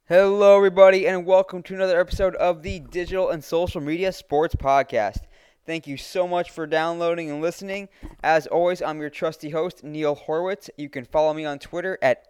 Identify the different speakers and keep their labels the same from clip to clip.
Speaker 1: Hello, everybody, and welcome to another episode of the Digital and Social Media Sports Podcast. Thank you so much for downloading and listening. As always, I'm your trusty host, Neil Horwitz. You can follow me on Twitter at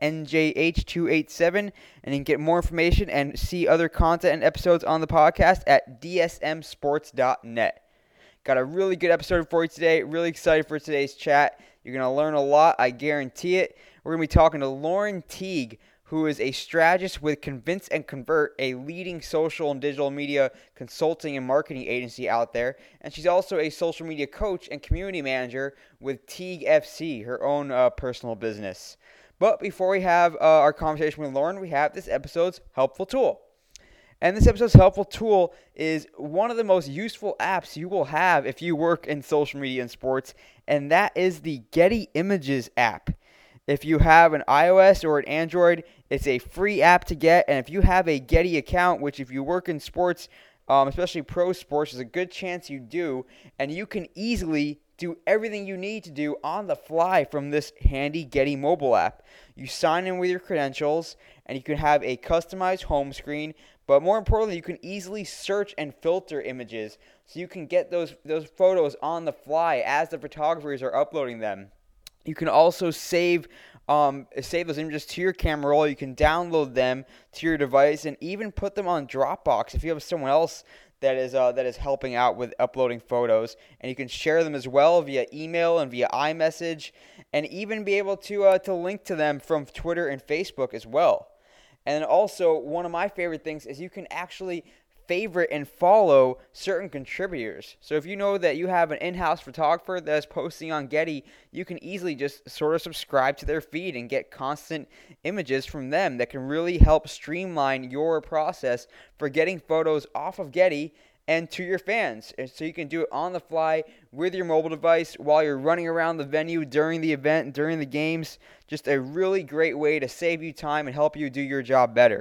Speaker 1: NJH287, and you can get more information and see other content and episodes on the podcast at dsmsports.net. Got a really good episode for you today. Really excited for today's chat. You're going to learn a lot, I guarantee it. We're going to be talking to Lauren Teague, who is a strategist with Convince and Convert, a leading social and digital media consulting and marketing agency out there. And she's also a social media coach and community manager with Teague FC, her own personal business. But before we have our conversation with Lauren, we have this episode's helpful tool. And this episode's helpful tool is one of the most useful apps you will have if you work in social media and sports, and that is the Getty Images app. If you have an iOS or an Android, it's a free app to get. And if you have a Getty account, which if you work in sports, especially pro sports, there's a good chance you do. And you can easily do everything you need to do on the fly from this handy Getty mobile app. You sign in with your credentials, and you can have a customized home screen. But more importantly, you can easily search and filter images. So you can get those photos on the fly as the photographers are uploading them. You can also save those images to your camera roll. You can download them to your device and even put them on Dropbox if you have someone else that is helping out with uploading photos. And you can share them as well via email and via iMessage, and even be able to link to them from Twitter and Facebook as well. And also, one of my favorite things is you can actually favorite and follow certain contributors. So if you know that you have an in-house photographer that is posting on Getty, you can easily just sort of subscribe to their feed and get constant images from them that can really help streamline your process for getting photos off of Getty and to your fans. And so you can do it on the fly with your mobile device while you're running around the venue during the event, during the games. Just a really great way to save you time and help you do your job better.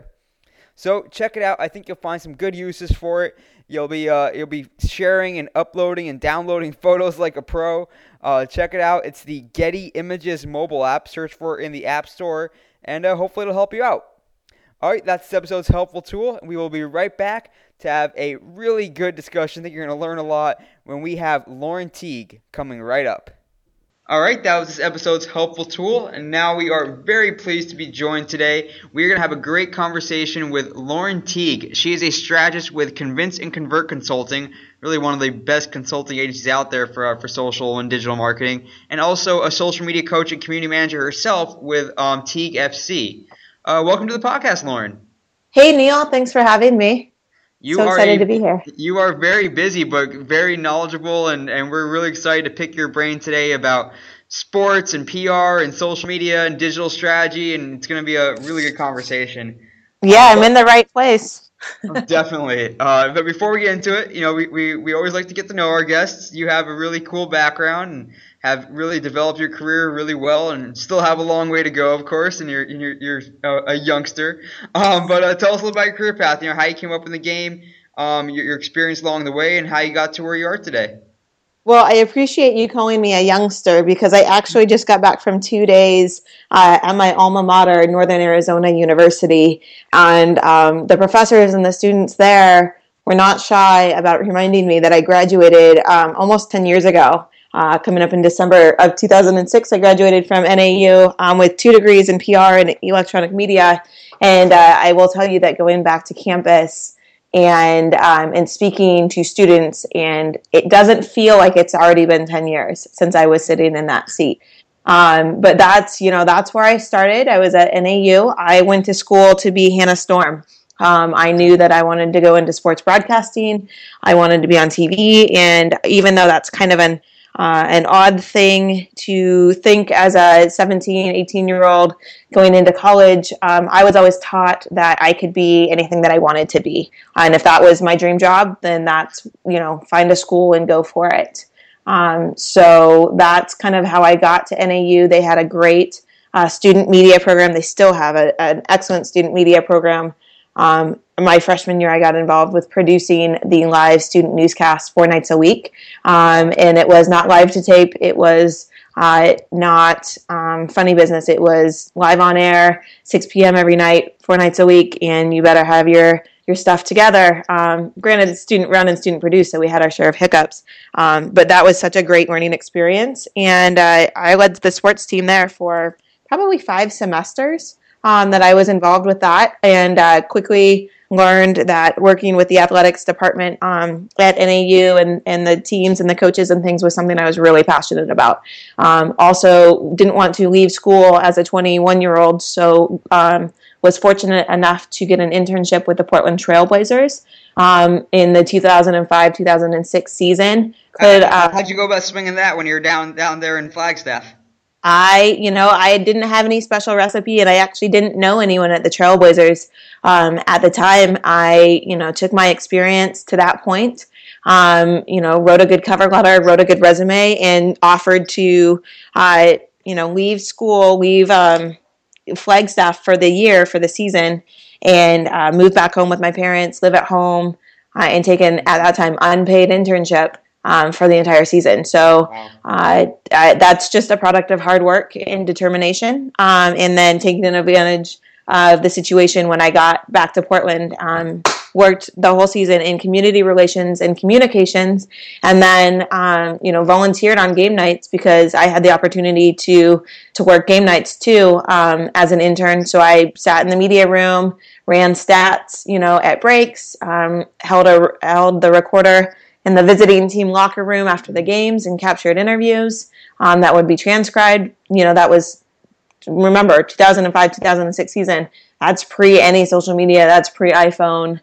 Speaker 1: So check it out. I think you'll find some good uses for it. You'll be sharing and uploading and downloading photos like a pro. Check it out. It's the Getty Images mobile app. Search for it in the App Store, and hopefully it'll help you out. All right, that's this episode's helpful tool. We will be right back to have a really good discussion. I think you're going to learn a lot when we have Lauren Teague coming right up. All right, that was this episode's helpful tool, and now we are very pleased to be joined today. We're going to have a great conversation with Lauren Teague. She is a strategist with Convince and Convert Consulting, really one of the best consulting agencies out there for social and digital marketing, and also a social media coach and community manager herself with Teague FC. Welcome to the podcast, Lauren.
Speaker 2: Hey, Neil. Thanks for having me. So excited to be here.
Speaker 1: You are very busy, but very knowledgeable, and we're really excited to pick your brain today about sports and PR and social media and digital strategy, and it's going to be a really good conversation.
Speaker 2: Yeah, I'm in the right place.
Speaker 1: Definitely. But before we get into it, we always like to get to know our guests. You have a really cool background and have really developed your career really well, and still have a long way to go, of course. And you're a youngster. But tell us a little about your career path. How you came up in the game, your experience along the way, and how you got to where you are today.
Speaker 2: Well, I appreciate you calling me a youngster because I actually just got back from 2 days at my alma mater, Northern Arizona University, and the professors and the students there were not shy about reminding me that I graduated almost 10 years ago. Coming up in December of 2006, I graduated from NAU with 2 degrees in PR and electronic media, and I will tell you that going back to campus and speaking to students, and it doesn't feel like it's already been 10 years since I was sitting in that seat. But that's where I started. I was at NAU. I went to school to be Hannah Storm. I knew that I wanted to go into sports broadcasting. I wanted to be on TV, and even though that's kind of an odd thing to think as a 17, 18-year-old going into college, I was always taught that I could be anything that I wanted to be. And if that was my dream job, then that's, find a school and go for it. So that's kind of how I got to NAU. They had a great student media program. They still have an excellent student media program. My freshman year, I got involved with producing the live student newscast 4 nights a week. And it was not live to tape. It was not funny business. It was live on air, 6 p.m. every night, 4 nights a week, and you better have your stuff together. Granted, it's student run and student produced, so we had our share of hiccups. But that was such a great learning experience. And I led the sports team there for probably 5 semesters that I was involved with that, and quickly learned that working with the athletics department at NAU and the teams and the coaches and things was something I was really passionate about. Also, didn't want to leave school as a 21-year-old, so was fortunate enough to get an internship with the Portland Trailblazers in the 2005-2006 season.
Speaker 1: How'd you go about swinging that when you were down there in Flagstaff?
Speaker 2: I didn't have any special recipe, and I actually didn't know anyone at the Trailblazers at the time. I, took my experience to that point, wrote a good cover letter, wrote a good resume, and offered to, leave school, leave Flagstaff for the year, for the season, and move back home with my parents, live at home, and take an, at that time, unpaid internship for the entire season. So that's just a product of hard work and determination, and then taking advantage of the situation when I got back to Portland. Worked the whole season in community relations and communications, and then volunteered on game nights because I had the opportunity to work game nights too as an intern. So I sat in the media room, ran stats, at breaks, held the recorder in the visiting team locker room after the games and captured interviews that would be transcribed. That was, remember, 2005, 2006 season. That's pre any social media. That's pre iPhone.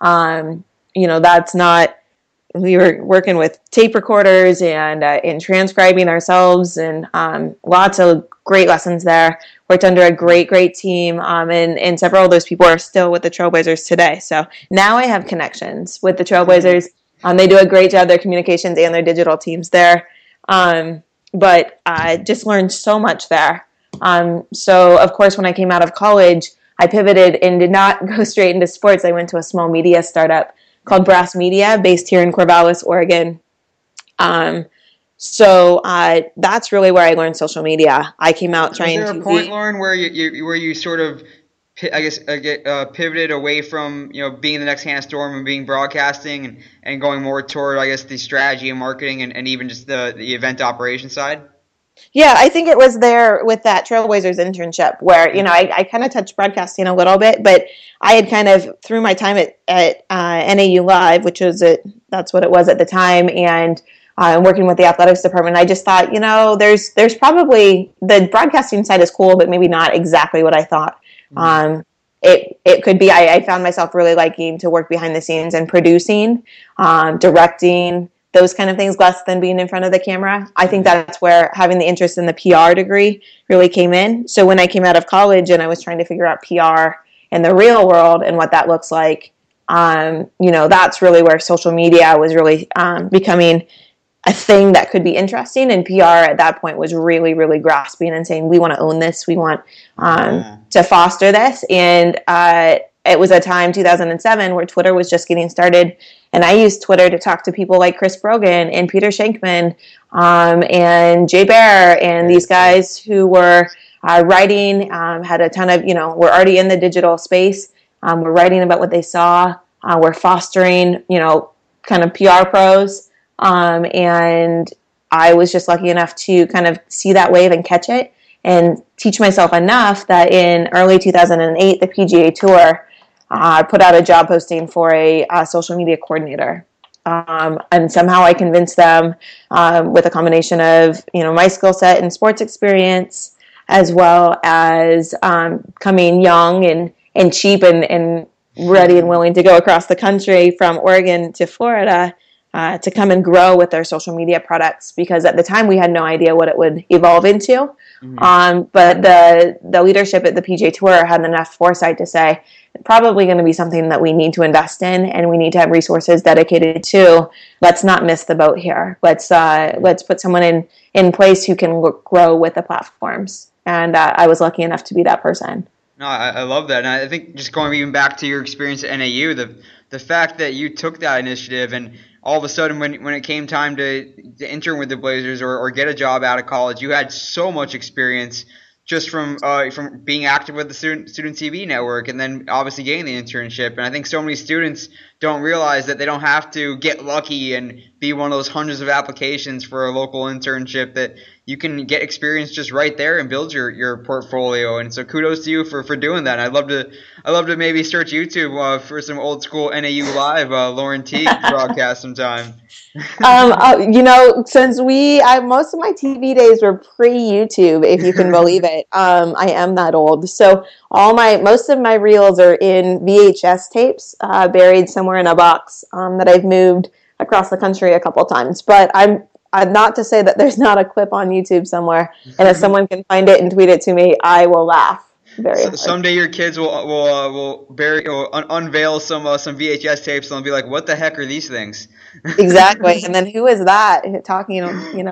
Speaker 2: That's not, we were working with tape recorders and transcribing ourselves, and lots of great lessons there. Worked under a great team, and several of those people are still with the Trailblazers today. So now I have connections with the Trailblazers. They do a great job, their communications and their digital teams there. But I just learned so much there. So, of course, when I came out of college, I pivoted and did not go straight into sports. I went to a small media startup called Brass Media, based here in Corvallis, Oregon. So that's really where I learned social media. I came out trying to.
Speaker 1: Was there a point, Lauren, where you sort of, pivoted away from being the next Hannah Storm and being broadcasting and going more toward the strategy and marketing and even just the event operation side?
Speaker 2: Yeah, I think it was there with that Trailblazers internship where, I kind of touched broadcasting a little bit, but I had kind of, through my time at NAU Live, that's what it was at the time, and working with the athletics department, I just thought, there's probably, the broadcasting side is cool, but maybe not exactly what I thought. It could be, I found myself really liking to work behind the scenes and producing, directing, those kind of things, less than being in front of the camera. I think that's where having the interest in the PR degree really came in. So when I came out of college and I was trying to figure out PR in the real world and what that looks like, that's really where social media was really becoming a thing that could be interesting. And PR at that point was really, really grasping and saying, we want to own this. We want to foster this. And it was a time, 2007, where Twitter was just getting started. And I used Twitter to talk to people like Chris Brogan and Peter Shankman and Jay Baer and these guys who were writing, had a ton of, were already in the digital space, were writing about what they saw, were fostering, kind of PR pros. And I was just lucky enough to kind of see that wave and catch it and teach myself enough that in early 2008, the PGA Tour put out a job posting for a social media coordinator. And somehow I convinced them with a combination of, my skill set and sports experience, as well as coming young and cheap and ready and willing to go across the country from Oregon to Florida to come and grow with their social media products, because at the time we had no idea what it would evolve into. Mm-hmm. But the leadership at the PGA Tour had enough foresight to say, it's probably going to be something that we need to invest in and we need to have resources dedicated to. Let's not miss the boat here. Let's put someone in place who can grow with the platforms. And I was lucky enough to be that person.
Speaker 1: No, I love that. And I think just going even back to your experience at NAU, the fact that you took that initiative and all of a sudden when it came time to intern with the Blazers or get a job out of college, you had so much experience just from being active with the student TV network, and then obviously getting the internship. And I think so many students don't realize that they don't have to get lucky and be one of those hundreds of applications for a local internship, that you can get experience just right there and build your portfolio. And so kudos to you for doing that. I'd love to maybe search YouTube for some old school NAU Live Lauren Teague broadcast sometime.
Speaker 2: Since most of my TV days were pre-YouTube, if you can believe it. I am that old. So most of my reels are in VHS tapes, buried somewhere in a box, that I've moved across the country a couple times. But I'm not to say that there's not a clip on YouTube somewhere. And if someone can find it and tweet it to me, I will laugh.
Speaker 1: Someday your kids will unveil some VHS tapes and they'll be like, "What the heck are these things?"
Speaker 2: Exactly, and then who is that talking?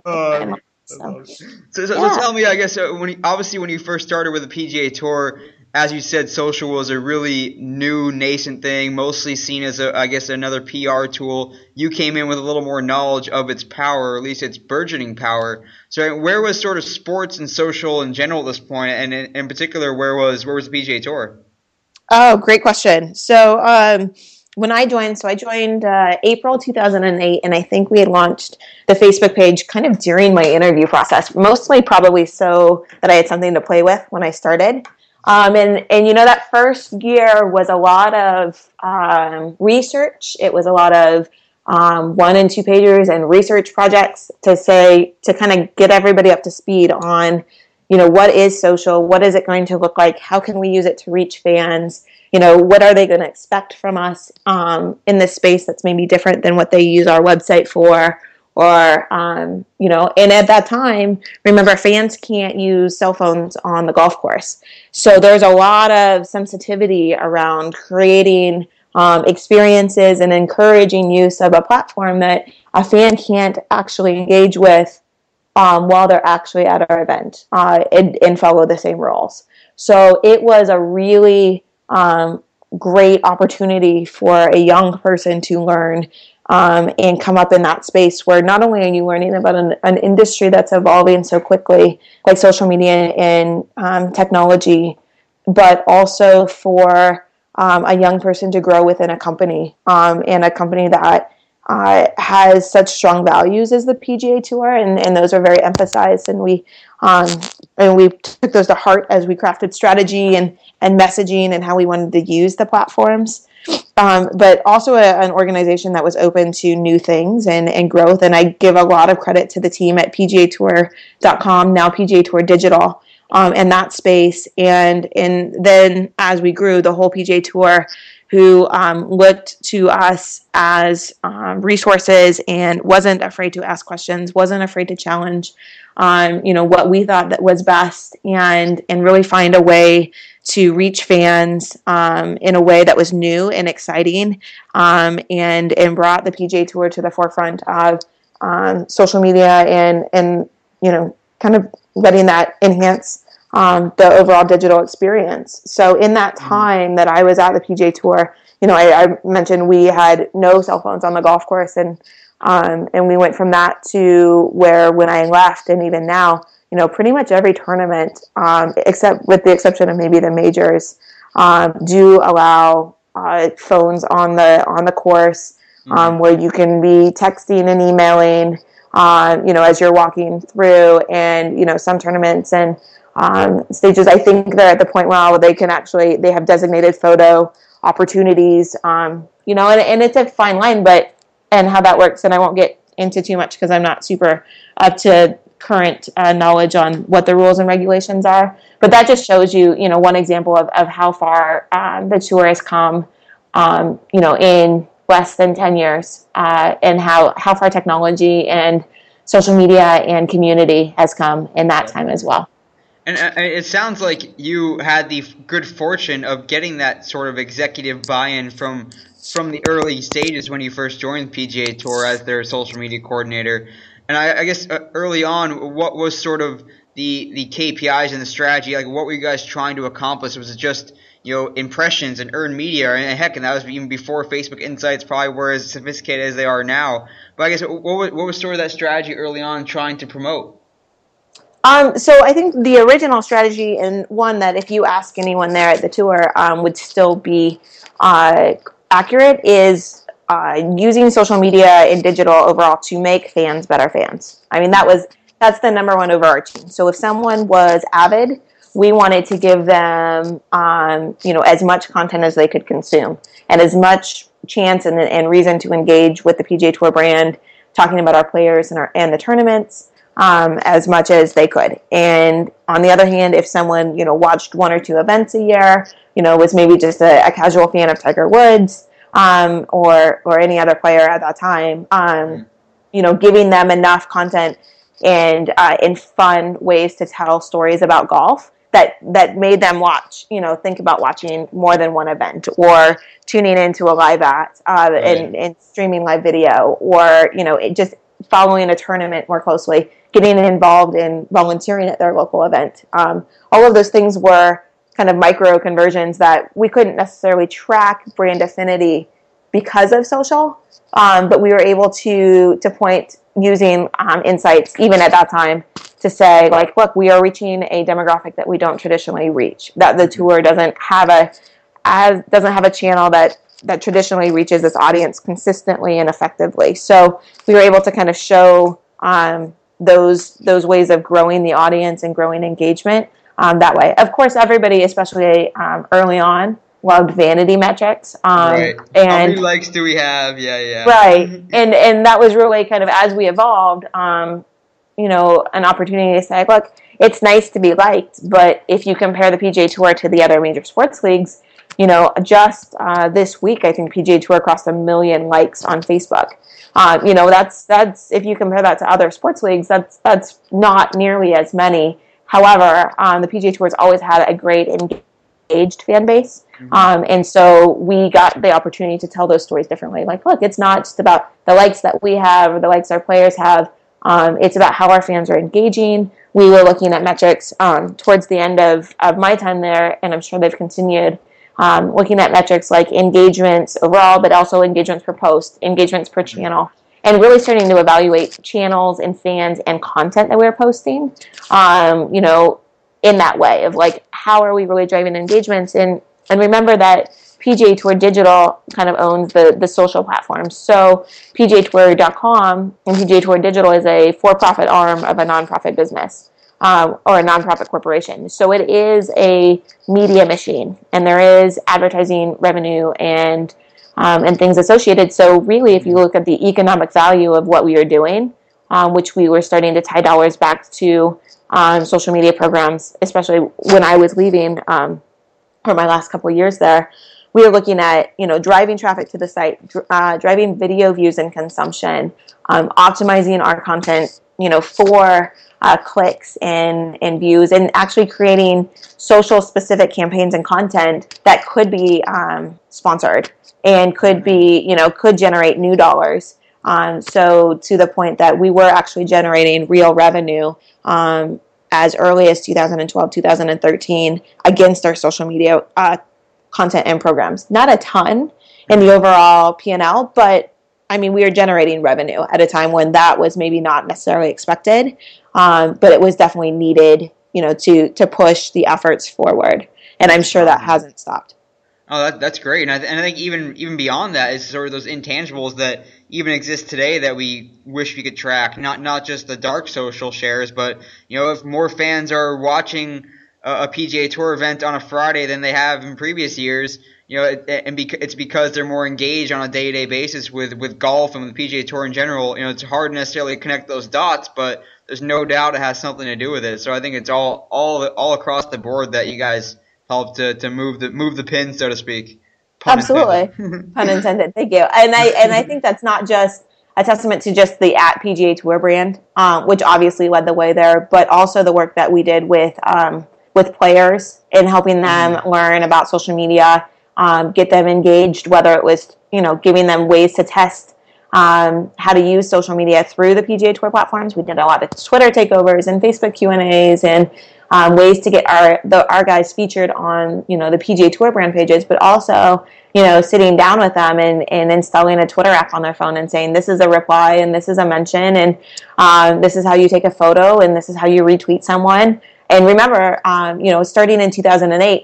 Speaker 1: So tell me, I guess when you first started with the PGA Tour, as you said, social was a really new, nascent thing, mostly seen as another PR tool. You came in with a little more knowledge of its power, or at least its burgeoning power. So where was sort of sports and social in general at this point, and in particular, where was the PGA Tour?
Speaker 2: Oh, great question. So when I joined April 2008, and I think we had launched the Facebook page kind of during my interview process, mostly probably so that I had something to play with when I started. And that first year was a lot of research. It was a lot of 1 and 2 pagers and research projects to kind of get everybody up to speed on, what is social? What is it going to look like? How can we use it to reach fans? What are they going to expect from us in this space that's maybe different than what they use our website for? Or, and at that time, remember, fans can't use cell phones on the golf course. So there's a lot of sensitivity around creating experiences and encouraging use of a platform that a fan can't actually engage with while they're actually at our event and follow the same rules. So it was a really great opportunity for a young person to learn and come up in that space where not only are you learning about an industry that's evolving so quickly, like social media and technology, but also for a young person to grow within a company and a company that has such strong values as the PGA Tour, and those are very emphasized, and we took those to heart as we crafted strategy and messaging and how we wanted to use the platforms. But also an organization that was open to new things and growth. And I give a lot of credit to the team at PGAtour.com, now PGA Tour Digital, in that space. And then as we grew, the whole PGA Tour, who looked to us as resources and wasn't afraid to ask questions, wasn't afraid to challenge what we thought that was best, and really find a way to reach fans in a way that was new and exciting, and brought the PGA Tour to the forefront of social media and kind of letting that enhance the overall digital experience. So in that time that I was at the PGA Tour, I mentioned we had no cell phones on the golf course, and we went from that to where when I left, and even now, pretty much every tournament, except with the exception of maybe the majors, do allow phones on the course, where you can be texting and emailing, as you're walking through, and some tournaments and stages, I think they're at the point where they have designated photo opportunities, and it's a fine line, and how that works, and I won't get into too much because I'm not super up to current knowledge on what the rules and regulations are. But that just shows you, one example of how far the tour has come, in less than 10 years, and how far technology and social media and community has come in that time as well.
Speaker 1: And it sounds like you had the good fortune of getting that sort of executive buy-in from the early stages when you first joined the PGA Tour as their social media coordinator. And I guess early on, what was sort of the KPIs and the strategy? Like, what were you guys trying to accomplish? Was it just, impressions and earned media, and heck, and that was even before Facebook Insights probably were as sophisticated as they are now. But I guess what was sort of that strategy early on trying to promote?
Speaker 2: So I think the original strategy, and one that if you ask anyone there at the tour would still be accurate, is using social media and digital overall to make fans better fans. I mean, that's the number one overarching. So if someone was avid, we wanted to give them as much content as they could consume and as much chance and reason to engage with the PGA Tour brand, talking about our players and the tournaments. As much as they could. And on the other hand, if someone, watched one or two events a year, was maybe just a casual fan of Tiger Woods, or any other player at that time, giving them enough content and in fun ways to tell stories about golf that made them think about watching more than one event, or tuning into a live act and streaming live video, or, just following a tournament more closely, getting involved in volunteering at their local event. All of those things were kind of micro conversions that we couldn't necessarily track brand affinity because of social, but we were able to point using insights even at that time to say, like, look, we are reaching a demographic that we don't traditionally reach, that the tour doesn't have a channel that traditionally reaches this audience consistently and effectively. So we were able to kind of show those ways of growing the audience and growing engagement that way. Of course, everybody, especially early on, loved vanity metrics.
Speaker 1: Right.
Speaker 2: And
Speaker 1: how many likes do we have? Yeah.
Speaker 2: Right. And that was really kind of, as we evolved, an opportunity to say, look, it's nice to be liked, but if you compare the PGA Tour to the other major sports leagues, just this week, I think PGA Tour crossed 1 million likes on Facebook. That's if you compare that to other sports leagues, that's not nearly as many. However, the PGA Tour has always had a great engaged fan base, and so we got the opportunity to tell those stories differently. Like, look, it's not just about the likes that we have or the likes our players have. It's about how our fans are engaging. We were looking at metrics towards the end of my time there, and I'm sure they've continued. Looking at metrics like engagements overall, but also engagements per post, engagements per channel, and really starting to evaluate channels and fans and content that we're posting, in that way of like, how are we really driving engagements? And remember that PGA Tour Digital kind of owns the social platforms. So PGAtour.com and PGA Tour Digital is a for-profit arm of a nonprofit business. Or a nonprofit corporation. So it is a media machine, and there is advertising revenue and things associated. So really, if you look at the economic value of what we are doing, which we were starting to tie dollars back to social media programs, especially when I was leaving for my last couple of years there, we were looking at, driving traffic to the site, driving video views and consumption, optimizing our content, for clicks and views, and actually creating social specific campaigns and content that could be sponsored and could be, could generate new dollars. So to the point that we were actually generating real revenue as early as 2012, 2013 against our social media content and programs. Not a ton in the overall P&L, but I mean, we were generating revenue at a time when that was maybe not necessarily expected, but it was definitely needed, to push the efforts forward. And I'm sure that hasn't stopped.
Speaker 1: Oh, that's great. And I think even beyond that is sort of those intangibles that even exist today that we wish we could track. Not just the dark social shares, but if more fans are watching a PGA Tour event on a Friday than they have in previous years, it's because they're more engaged on a day-to-day basis with golf and with the PGA Tour in general. It's hard to necessarily connect those dots, but there's no doubt it has something to do with it. So I think it's all across the board that you guys help to move the pin, so to speak.
Speaker 2: Absolutely, pun intended. Thank you. And I think that's not just a testament to just the @PGA Tour brand, which obviously led the way there, but also the work that we did with players and helping them learn about social media. Get them engaged, whether it was, giving them ways to test how to use social media through the PGA Tour platforms. We did a lot of Twitter takeovers and Facebook Q&As and ways to get our guys featured on, the PGA Tour brand pages, but also, sitting down with them and installing a Twitter app on their phone and saying, this is a reply and this is a mention and this is how you take a photo and this is how you retweet someone. And remember, starting in 2008,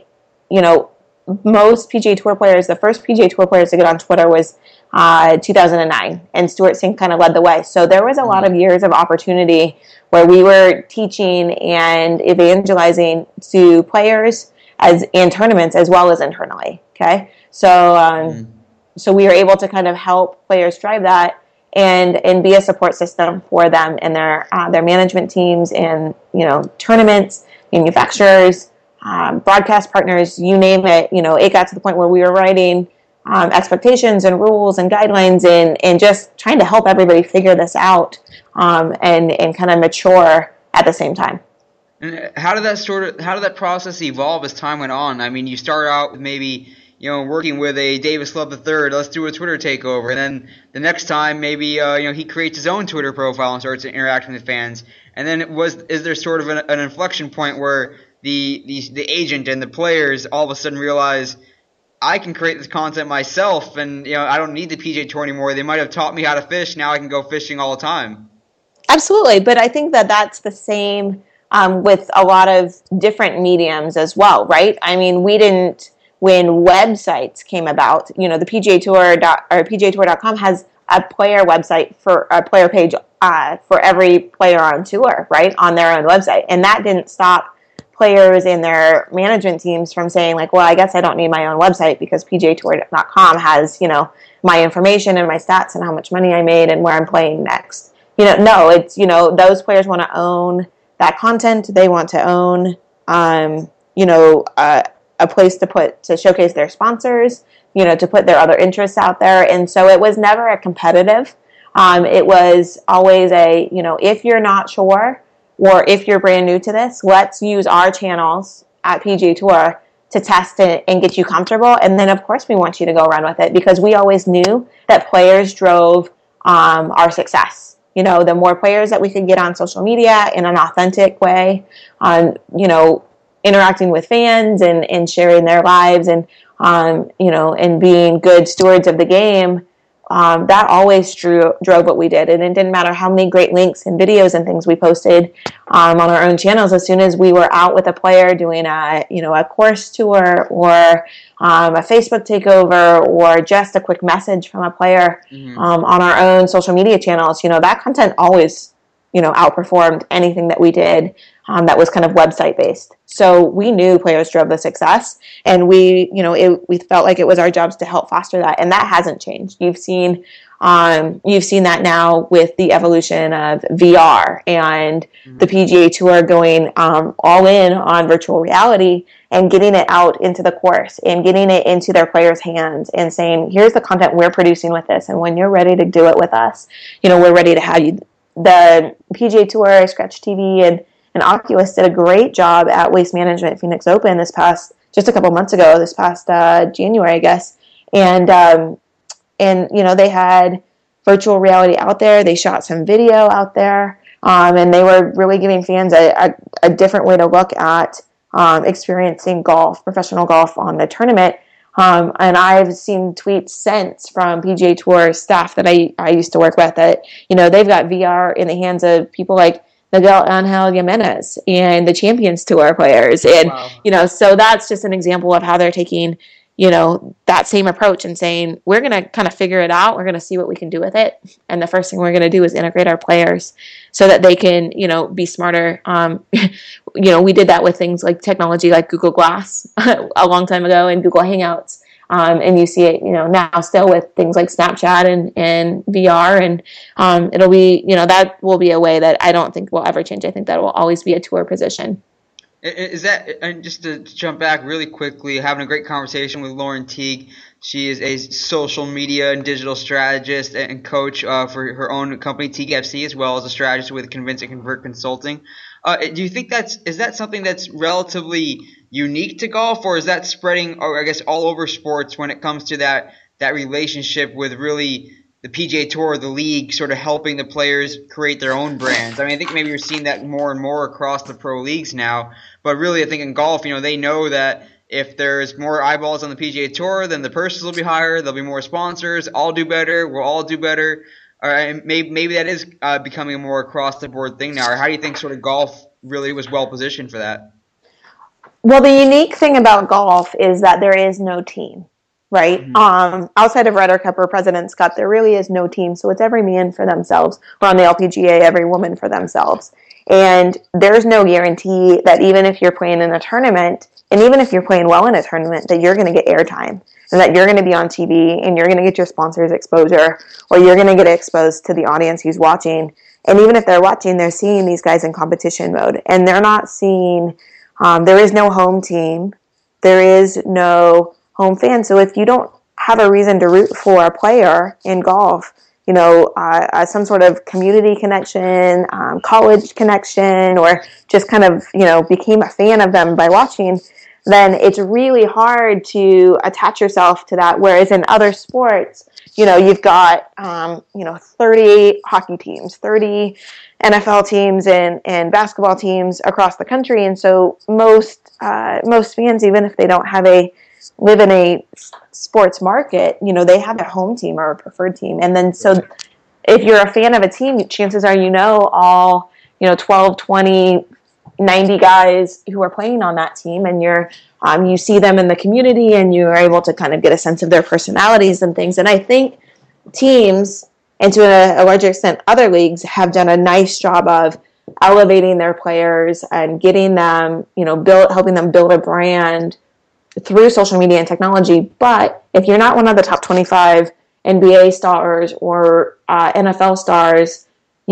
Speaker 2: most PGA Tour players, the first PGA Tour players to get on Twitter was 2009, and Stewart Cink kind of led the way. So there was a lot of years of opportunity where we were teaching and evangelizing to players in tournaments as well as internally. Okay, so so we were able to kind of help players drive that and be a support system for them and their management teams and tournaments, manufacturers, broadcast partners, you name it. It got to the point where we were writing expectations and rules and guidelines and just trying to help everybody figure this out and kind of mature at the same time.
Speaker 1: And how did that process evolve as time went on? I mean, you start out with maybe working with a Davis Love III, let's do a Twitter takeover, and then the next time maybe he creates his own Twitter profile and starts interacting with fans. And then is there sort of an inflection point where the agent and the players all of a sudden realize, I can create this content myself, and I don't need the PGA Tour anymore. They might have taught me how to fish. Now I can go fishing all the time.
Speaker 2: Absolutely, but I think that's the same with a lot of different mediums as well, right? I mean, when websites came about, the PGA Tour or PGAtour.com has a player website for a player page for every player on tour, right, on their own website, and that didn't stop players and their management teams from saying, like, well, I guess I don't need my own website because PGAtour.com has, my information and my stats and how much money I made and where I'm playing next. No, it's, those players want to own that content. They want to own, a place to showcase their sponsors, to put their other interests out there. And so it was never a competitive. It was always if you're not sure, or if you're brand new to this, let's use our channels at PGA Tour to test it and get you comfortable. And then, of course, we want you to go run with it because we always knew that players drove our success. The more players that we could get on social media in an authentic way, interacting with fans and sharing their lives and, and being good stewards of the game, that always drove what we did. And it didn't matter how many great links and videos and things we posted on our own channels. As soon as we were out with a player doing a course tour or a Facebook takeover or just a quick message from a player on our own social media channels, that content always outperformed anything that we did that was kind of website based. So we knew players drove the success, and we felt like it was our jobs to help foster that, and that hasn't changed. You've seen that now with the evolution of VR and the PGA Tour going all in on virtual reality and getting it out into the course and getting it into their players' hands and saying, here's the content we're producing with this, and when you're ready to do it with us, we're ready to have you. The PGA Tour, Scratch TV, and Oculus did a great job at Waste Management Phoenix Open just a couple months ago, this past January, I guess. And they had virtual reality out there. They shot some video out there, and they were really giving fans a different way to look at experiencing golf, professional golf on the tournament. And I've seen tweets since from PGA Tour staff that I used to work with that, they've got VR in the hands of people like Miguel Angel Jimenez and the Champions Tour players. And,
Speaker 1: wow.
Speaker 2: So that's just an example of how they're taking, that same approach and saying, we're going to kind of figure it out. We're going to see what we can do with it. And the first thing we're going to do is integrate our players so that they can, be smarter. We did that with things like technology like Google Glass a long time ago and Google Hangouts. And you see it, now still with things like Snapchat and VR, and it'll be, that will be a way that I don't think will ever change. I think that will always be a tour position.
Speaker 1: Is that, and just to jump back really quickly, having a great conversation with Lauren Teague. She is a social media and digital strategist and coach for her own company, Teague FC, as well as a strategist with Convince and Convert Consulting. Do you think is that something that's relatively unique to golf, or is that spreading, or I guess, all over sports when it comes to that relationship with really the PGA Tour, the league, sort of helping the players create their own brands. I mean, I think maybe you're seeing that more and more across the pro leagues now. But really, I think in golf, they know that if there's more eyeballs on the PGA Tour, then the purses will be higher. There'll be more sponsors. I'll do better. We'll all do better. And maybe that is becoming a more across-the-board thing now. Or how do you think sort of golf really was well-positioned for that?
Speaker 2: Well, the unique thing about golf is that there is no team, right? Mm-hmm. Outside of Ryder Cup or President's Cup, there really is no team. So it's every man for themselves, or on the LPGA, every woman for themselves. And there's no guarantee that even if you're playing in a tournament, and even if you're playing well in a tournament, that you're going to get airtime, and that you're going to be on TV, and you're going to get your sponsors exposure, or you're going to get exposed to the audience who's watching. And even if they're watching, they're seeing these guys in competition mode, and they're not seeing... there is no home team. There is no home fan. So if you don't have a reason to root for a player in golf, some sort of community connection, college connection, or just kind of, became a fan of them by watching, then it's really hard to attach yourself to that. Whereas in other sports, you've got, 30 hockey teams, 30 NFL teams and basketball teams across the country. And so most fans, even if they don't live in a sports market, they have a home team or a preferred team. And then, so if you're a fan of a team, chances are, all, 12, 20, 90 guys who are playing on that team, and you see them in the community, and you are able to kind of get a sense of their personalities and things. And I think teams, and to a larger extent other leagues, have done a nice job of elevating their players and getting them, helping them build a brand through social media and technology. But if you're not one of the top 25 NBA stars or NFL stars,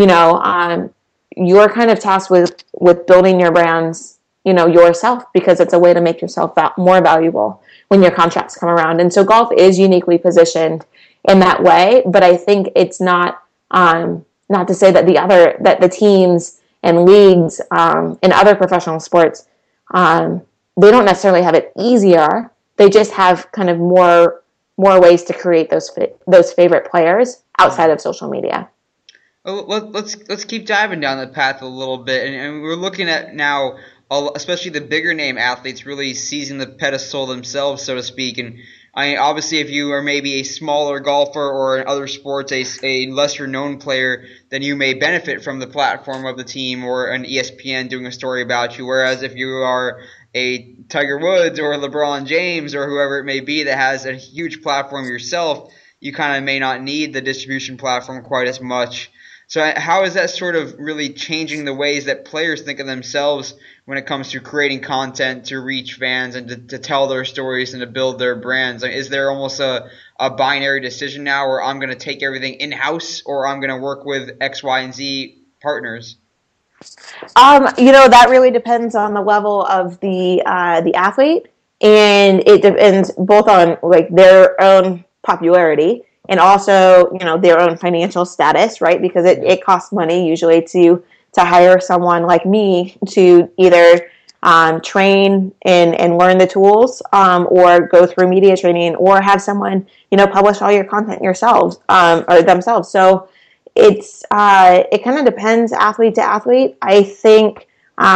Speaker 2: you're kind of tasked with building your brands, yourself, because it's a way to make yourself more valuable when your contracts come around. And so golf is uniquely positioned in that way, but I think it's not to say that the teams and leagues in other professional sports, they don't necessarily have it easier. They just have kind of more ways to create those favorite players outside of social media.
Speaker 1: Well, let's keep diving down the path a little bit, and we're looking at now, especially the bigger name athletes really seizing the pedestal themselves, so to speak. And obviously, if you are maybe a smaller golfer or in other sports, a lesser known player, then you may benefit from the platform of the team or an ESPN doing a story about you. Whereas if you are a Tiger Woods or LeBron James or whoever it may be that has a huge platform yourself, you kind of may not need the distribution platform quite as much. So how is that sort of really changing the ways that players think of themselves when it comes to creating content to reach fans and to tell their stories and to build their brands? Is there almost a binary decision now where I'm going to take everything in-house or I'm going to work with X, Y, and Z partners?
Speaker 2: That really depends on the level of the athlete, and it depends both on like their own popularity and also, their own financial status, right? Because it costs money usually to hire someone like me to either train and learn the tools or go through media training or have someone, publish all your content yourselves or themselves. So it kind of depends athlete to athlete. I think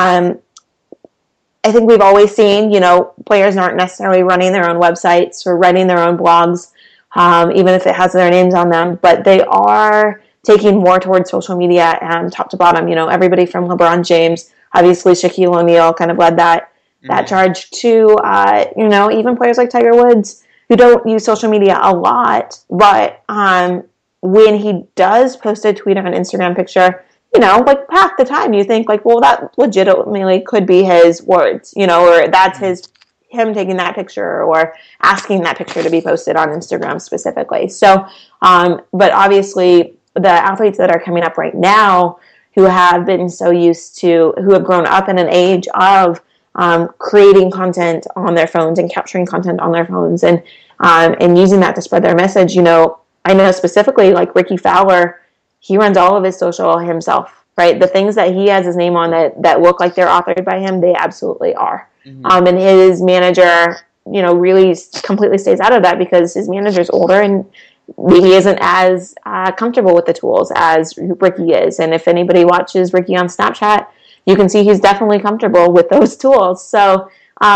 Speaker 2: we've always seen, players aren't necessarily running their own websites or writing their own blogs, even if it has their names on them, but they are taking more towards social media and top to bottom. Everybody from LeBron James, obviously Shaquille O'Neal kind of led that charge to, even players like Tiger Woods who don't use social media a lot, but when he does post a tweet or an Instagram picture, like half the time you think like, well, that legitimately could be his words, or that's him taking that picture or asking that picture to be posted on Instagram specifically. So, but obviously the athletes that are coming up right now who have been so used to, who have grown up in an age of creating content on their phones and capturing content on their phones and using that to spread their message. I know specifically like Ricky Fowler, he runs all of his social himself, right? The things that he has his name on that look like they're authored by him, they absolutely are. Mm-hmm. And his manager, really completely stays out of that because his manager's older and he isn't as comfortable with the tools as Ricky is. And if anybody watches Ricky on Snapchat, you can see he's definitely comfortable with those tools. So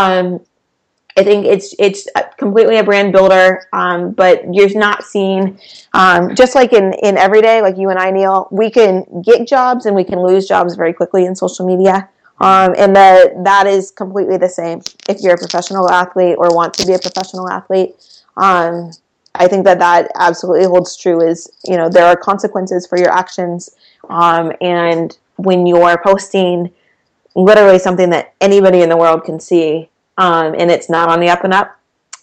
Speaker 2: I think it's completely a brand builder, but you're not seeing, just like in everyday, like you and I, Neil, we can get jobs and we can lose jobs very quickly in social media. And that is completely the same if you're a professional athlete or want to be a professional athlete. I think that absolutely holds true. Is, there are consequences for your actions, and when you're posting literally something that anybody in the world can see, and it's not on the up and up,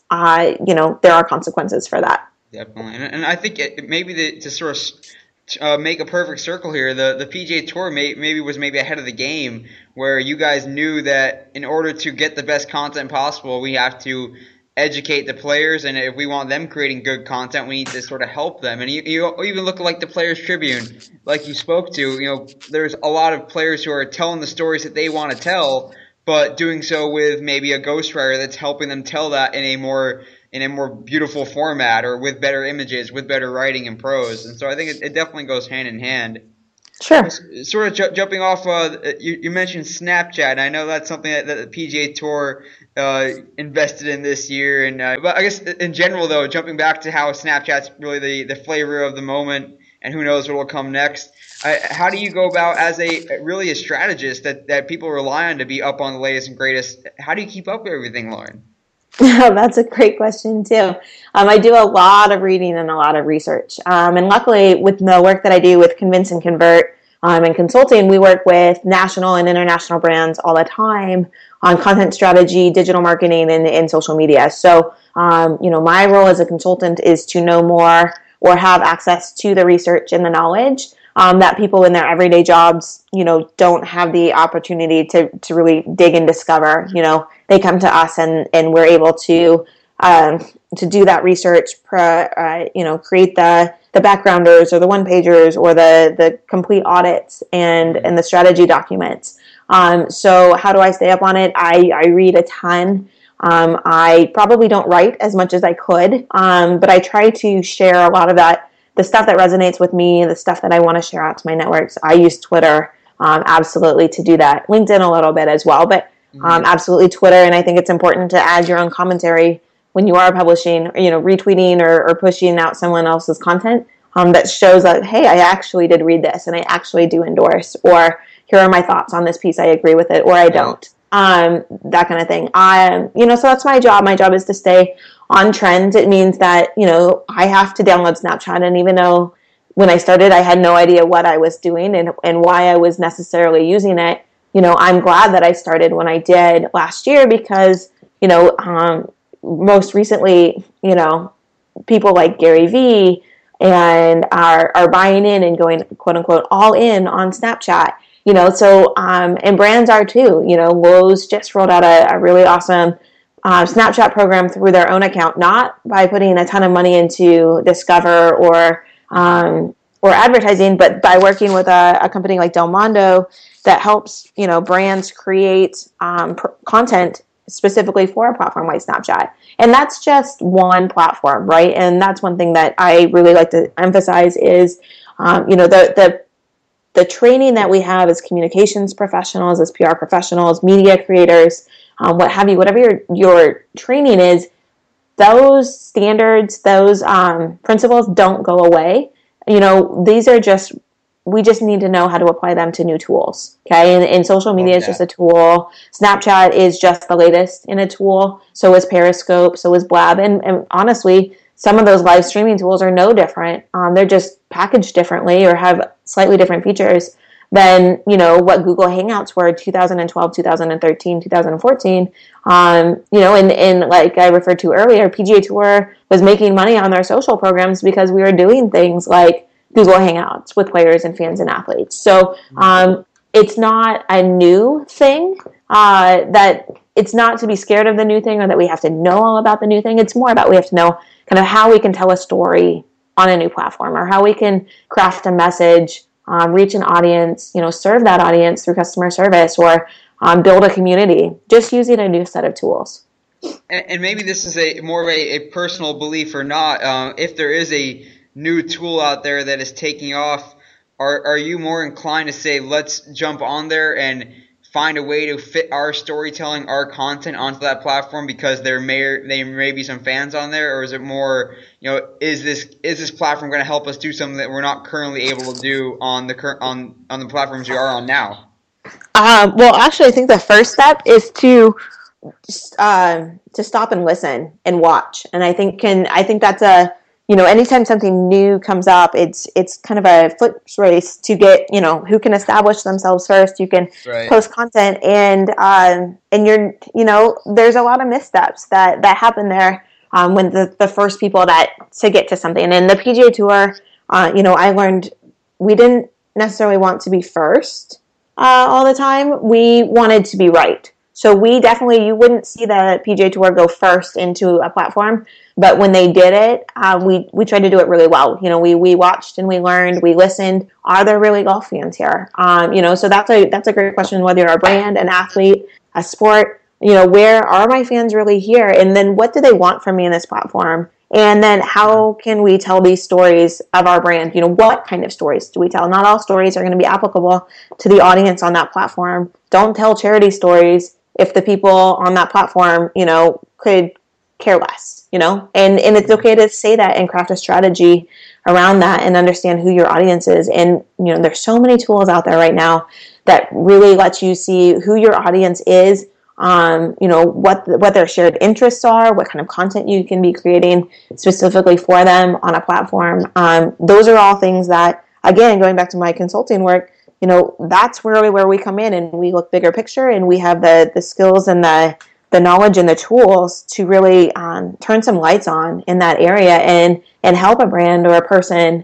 Speaker 2: there are consequences for that.
Speaker 1: Definitely, and I think maybe to sort of make a perfect circle here, the PGA Tour was ahead of the game, where you guys knew that in order to get the best content possible, we have to educate the players, and if we want them creating good content, we need to sort of help them. And you even look at like the Players Tribune, like you spoke to, there's a lot of players who are telling the stories that they want to tell, but doing so with maybe a ghostwriter that's helping them tell that in a more beautiful format, or with better images, with better writing and prose. And so I think it definitely goes hand in hand.
Speaker 2: Sure.
Speaker 1: Sort of jumping off, you mentioned Snapchat. And I know that's something that the PGA Tour invested in this year. And but I guess in general, though, jumping back to how Snapchat's really the flavor of the moment, and who knows what will come next. How do you go about, as a strategist that people rely on to be up on the latest and greatest? How do you keep up with everything, Lauren?
Speaker 2: That's a great question too. I do a lot of reading and a lot of research. And luckily, with the work that I do with Convince and Convert and consulting, we work with national and international brands all the time on content strategy, digital marketing, and social media. So, my role as a consultant is to know more or have access to the research and the knowledge that people in their everyday jobs, don't have the opportunity to really dig and discover. They come to us and we're able to do that research, create the backgrounders or the one-pagers or the complete audits and the strategy documents. So how do I stay up on it? I read a ton. I probably don't write as much as I could, but I try to share a lot of the stuff that resonates with me, the stuff that I want to share out to my networks. I use Twitter absolutely to do that. LinkedIn a little bit as well, but absolutely Twitter. And I think it's important to add your own commentary when you are publishing, retweeting or pushing out someone else's content that shows that, hey, I actually did read this and I actually do endorse, or here are my thoughts on this piece. I agree with it, or I don't. That kind of thing. So that's my job. My job is to stay on trend. It means that, I have to download Snapchat. And even though when I started, I had no idea what I was doing and why I was necessarily using it, I'm glad that I started when I did last year, because, most recently, people like Gary Vee and are buying in and going, quote unquote, all in on Snapchat. And brands are too. Lowe's just rolled out a really awesome Snapchat program through their own account, not by putting a ton of money into Discover or advertising, but by working with a company like Del Mondo that helps brands create content specifically for a platform like Snapchat. And that's just one platform, right? And that's one thing that I really like to emphasize is the training that we have as communications professionals, as PR professionals, media creators, what have you, whatever your training is, those standards, those principles don't go away. These are we just need to know how to apply them to new tools. Okay. And social media is just a tool. Snapchat is just the latest in a tool. So is Periscope. So is Blab. And honestly, some of those live streaming tools are no different. They're just packaged differently or have slightly different features than, what Google Hangouts were 2012, 2013, 2014. And like I referred to earlier, PGA Tour was making money on their social programs because we were doing things like Google Hangouts with players and fans and athletes. So it's not a new thing, that it's not to be scared of the new thing or that we have to know all about the new thing. It's more about we have to know kind of how we can tell a story on a new platform, or how we can craft a message, reach an audience, serve that audience through customer service, or build a community, just using a new set of tools.
Speaker 1: And maybe this is a more of a personal belief or not. If there is a new tool out there that is taking off, are you more inclined to say let's jump on there and find a way to fit our storytelling, our content onto that platform because there may be some fans on there, or is it more, is this platform going to help us do something that we're not currently able to do on the platforms we are on now?
Speaker 2: Well, actually, I think the first step is to stop and listen and watch. And I think that's anytime something new comes up, it's kind of a foot race to get, who can establish themselves first. You can post content and there's a lot of missteps that happen there when the first people to get to something. And the PGA Tour, I learned we didn't necessarily want to be first all the time. We wanted to be right. So you wouldn't see the PGA Tour go first into a platform, but when they did it, we tried to do it really well. We watched and we learned, we listened. Are there really golf fans here? So that's a great question. Whether you're a brand, an athlete, a sport, where are my fans really here? And then what do they want from me in this platform? And then how can we tell these stories of our brand? What kind of stories do we tell? Not all stories are going to be applicable to the audience on that platform. Don't tell charity stories if the people on that platform, could care less, and it's okay to say that and craft a strategy around that and understand who your audience is. And, there's so many tools out there right now that really lets you see who your audience is, what their shared interests are, what kind of content you can be creating specifically for them on a platform. Those are all things that, again, going back to my consulting work, that's really where we come in and we look bigger picture and we have the skills and the knowledge and the tools to really turn some lights on in that area and help a brand or a person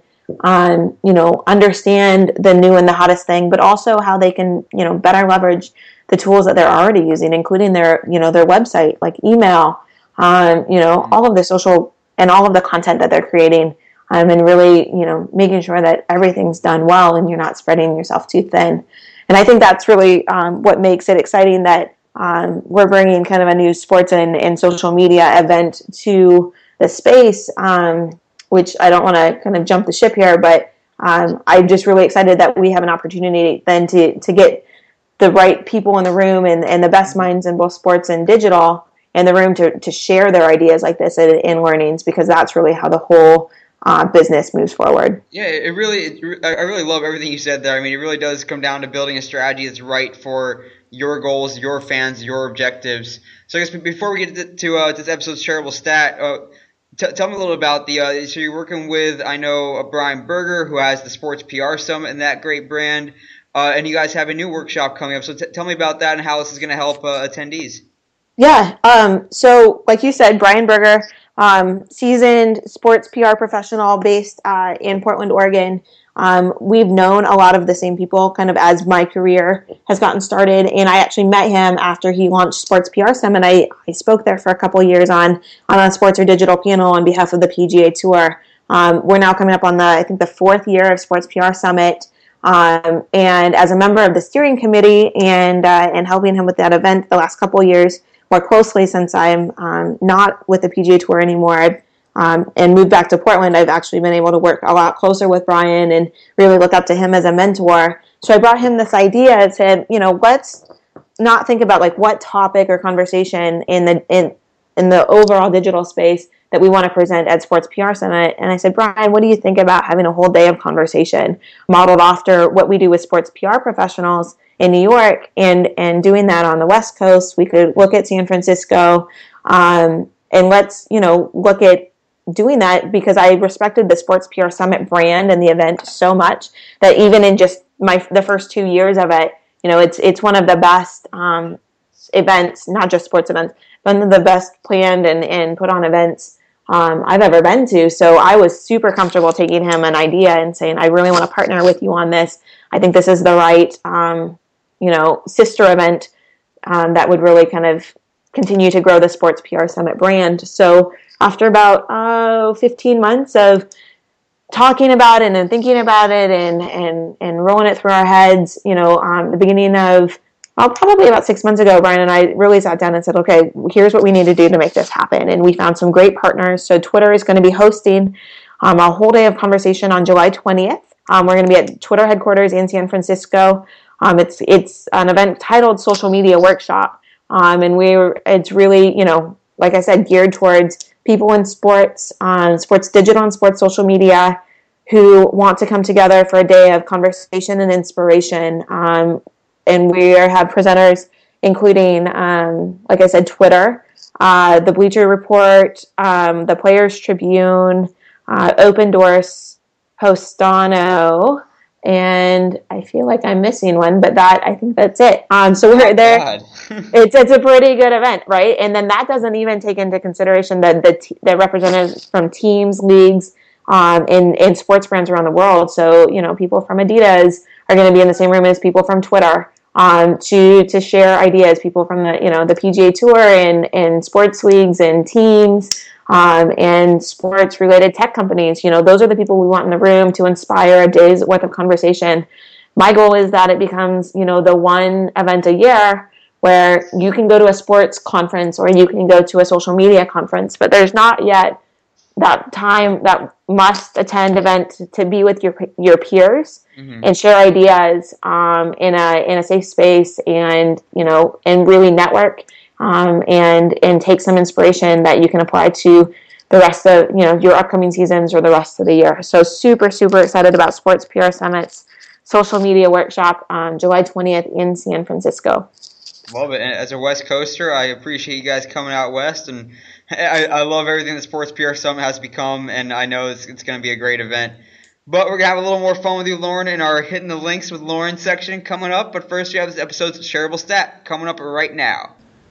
Speaker 2: understand the new and the hottest thing, but also how they can, better leverage the tools that they're already using, including their website, like email, all of the social and all of the content that they're creating. And really, making sure that everything's done well and you're not spreading yourself too thin. And I think that's really what makes it exciting that we're bringing kind of a new sports and social media event to the space, which I don't want to kind of jump the ship here, but I'm just really excited that we have an opportunity then to get the right people in the room and the best minds in both sports and digital in the room to share their ideas like this in learnings, because that's really how the whole business moves forward.
Speaker 1: Yeah, I really love everything you said there. I mean, it really does come down to building a strategy that's right for your goals, your fans, your objectives. So I guess before we get to this episode's shareable stat, tell me a little about so you're working with, I know, Brian Berger, who has the Sports PR Summit and that great brand, and you guys have a new workshop coming up. So tell me about that and how this is going to help attendees.
Speaker 2: Yeah, so like you said, Brian Berger, seasoned sports PR professional based in Portland, Oregon. We've known a lot of the same people kind of as my career has gotten started, and I actually met him after he launched Sports PR Summit. I spoke there for a couple of years on a sports or digital panel on behalf of the PGA Tour. We're now coming up on I think the fourth year of Sports PR Summit. And as a member of the steering committee and helping him with that event the last couple of years more closely, since I'm not with the PGA Tour anymore and moved back to Portland, I've actually been able to work a lot closer with Brian and really look up to him as a mentor. So I brought him this idea and said, let's not think about like what topic or conversation in the overall digital space that we want to present at Sports PR Summit. And I said, Brian, what do you think about having a whole day of conversation modeled after what we do with sports PR professionals in New York and doing that on the West Coast? We could look at San Francisco and let's, look at doing that, because I respected the Sports PR Summit brand and the event so much that even in just the first 2 years of it, it's one of the best events, not just sports events, one of the best planned and put on events I've ever been to. So I was super comfortable taking him an idea and saying, I really want to partner with you on this. I think this is the right, sister event that would really kind of continue to grow the Sports PR Summit brand. So after about 15 months of talking about it and thinking about it and rolling it through our heads, the beginning of probably about 6 months ago, Brian and I really sat down and said, okay, here's what we need to do to make this happen. And we found some great partners. So Twitter is going to be hosting a whole day of conversation on July 20th. We're going to be at Twitter headquarters in San Francisco. It's an event titled Social Media Workshop. And it's really, like I said, geared towards people in sports, sports digital and sports social media, who want to come together for a day of conversation and inspiration. And we have presenters including, like I said, Twitter, the Bleacher Report, the Players Tribune, Open Doors, Postano, and I feel like I'm missing one, but I think that's it. So we're there. It's a pretty good event, right? And then that doesn't even take into consideration the representatives from teams, leagues, in sports brands around the world. So, people from Adidas are going to be in the same room as people from Twitter, to share ideas, people from the PGA Tour and sports leagues and teams, and sports related tech companies. Those are the people we want in the room to inspire a day's worth of conversation. My goal is that it becomes, the one event a year where you can go to a sports conference or you can go to a social media conference, but there's not yet that must attend event to be with your peers, mm-hmm. and share ideas in a safe space, and and really network, and take some inspiration that you can apply to the rest of your upcoming seasons or the rest of the year. So super excited about Sports PR Summit's Social Media Workshop on July 20th in San Francisco.
Speaker 1: Love it. And as a West Coaster, I appreciate you guys coming out west, and I love everything the Sports PR Summit has become, and I know it's going to be a great event. But we're going to have a little more fun with you, Lauren, in our Hitting the Links with Lauren section coming up. But first, we have this episode's shareable stat coming up right now.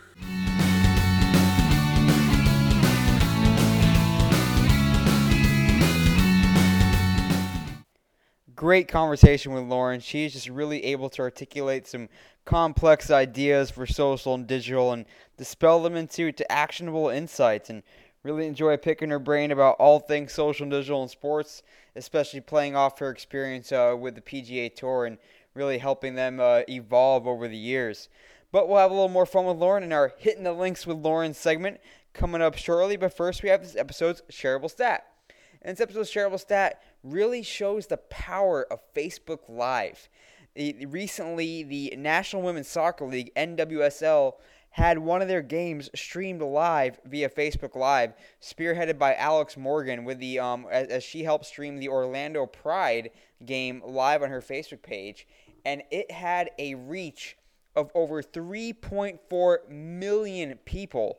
Speaker 1: Great conversation with Lauren. She's just really able to articulate some complex ideas for social and digital and dispel them into actionable insights, and really enjoy picking her brain about all things social and digital and sports, especially playing off her experience with the PGA Tour and really helping them evolve over the years. But we'll have a little more fun with Lauren in our Hitting the Links with Lauren segment coming up shortly. But first, we have this episode's shareable stat. And this episode's shareable stat really shows the power of Facebook Live. Recently, the National Women's Soccer League, NWSL, had one of their games streamed live via Facebook Live, spearheaded by Alex Morgan, with the as she helped stream the Orlando Pride game live on her Facebook page, and it had a reach of over 3.4 million people.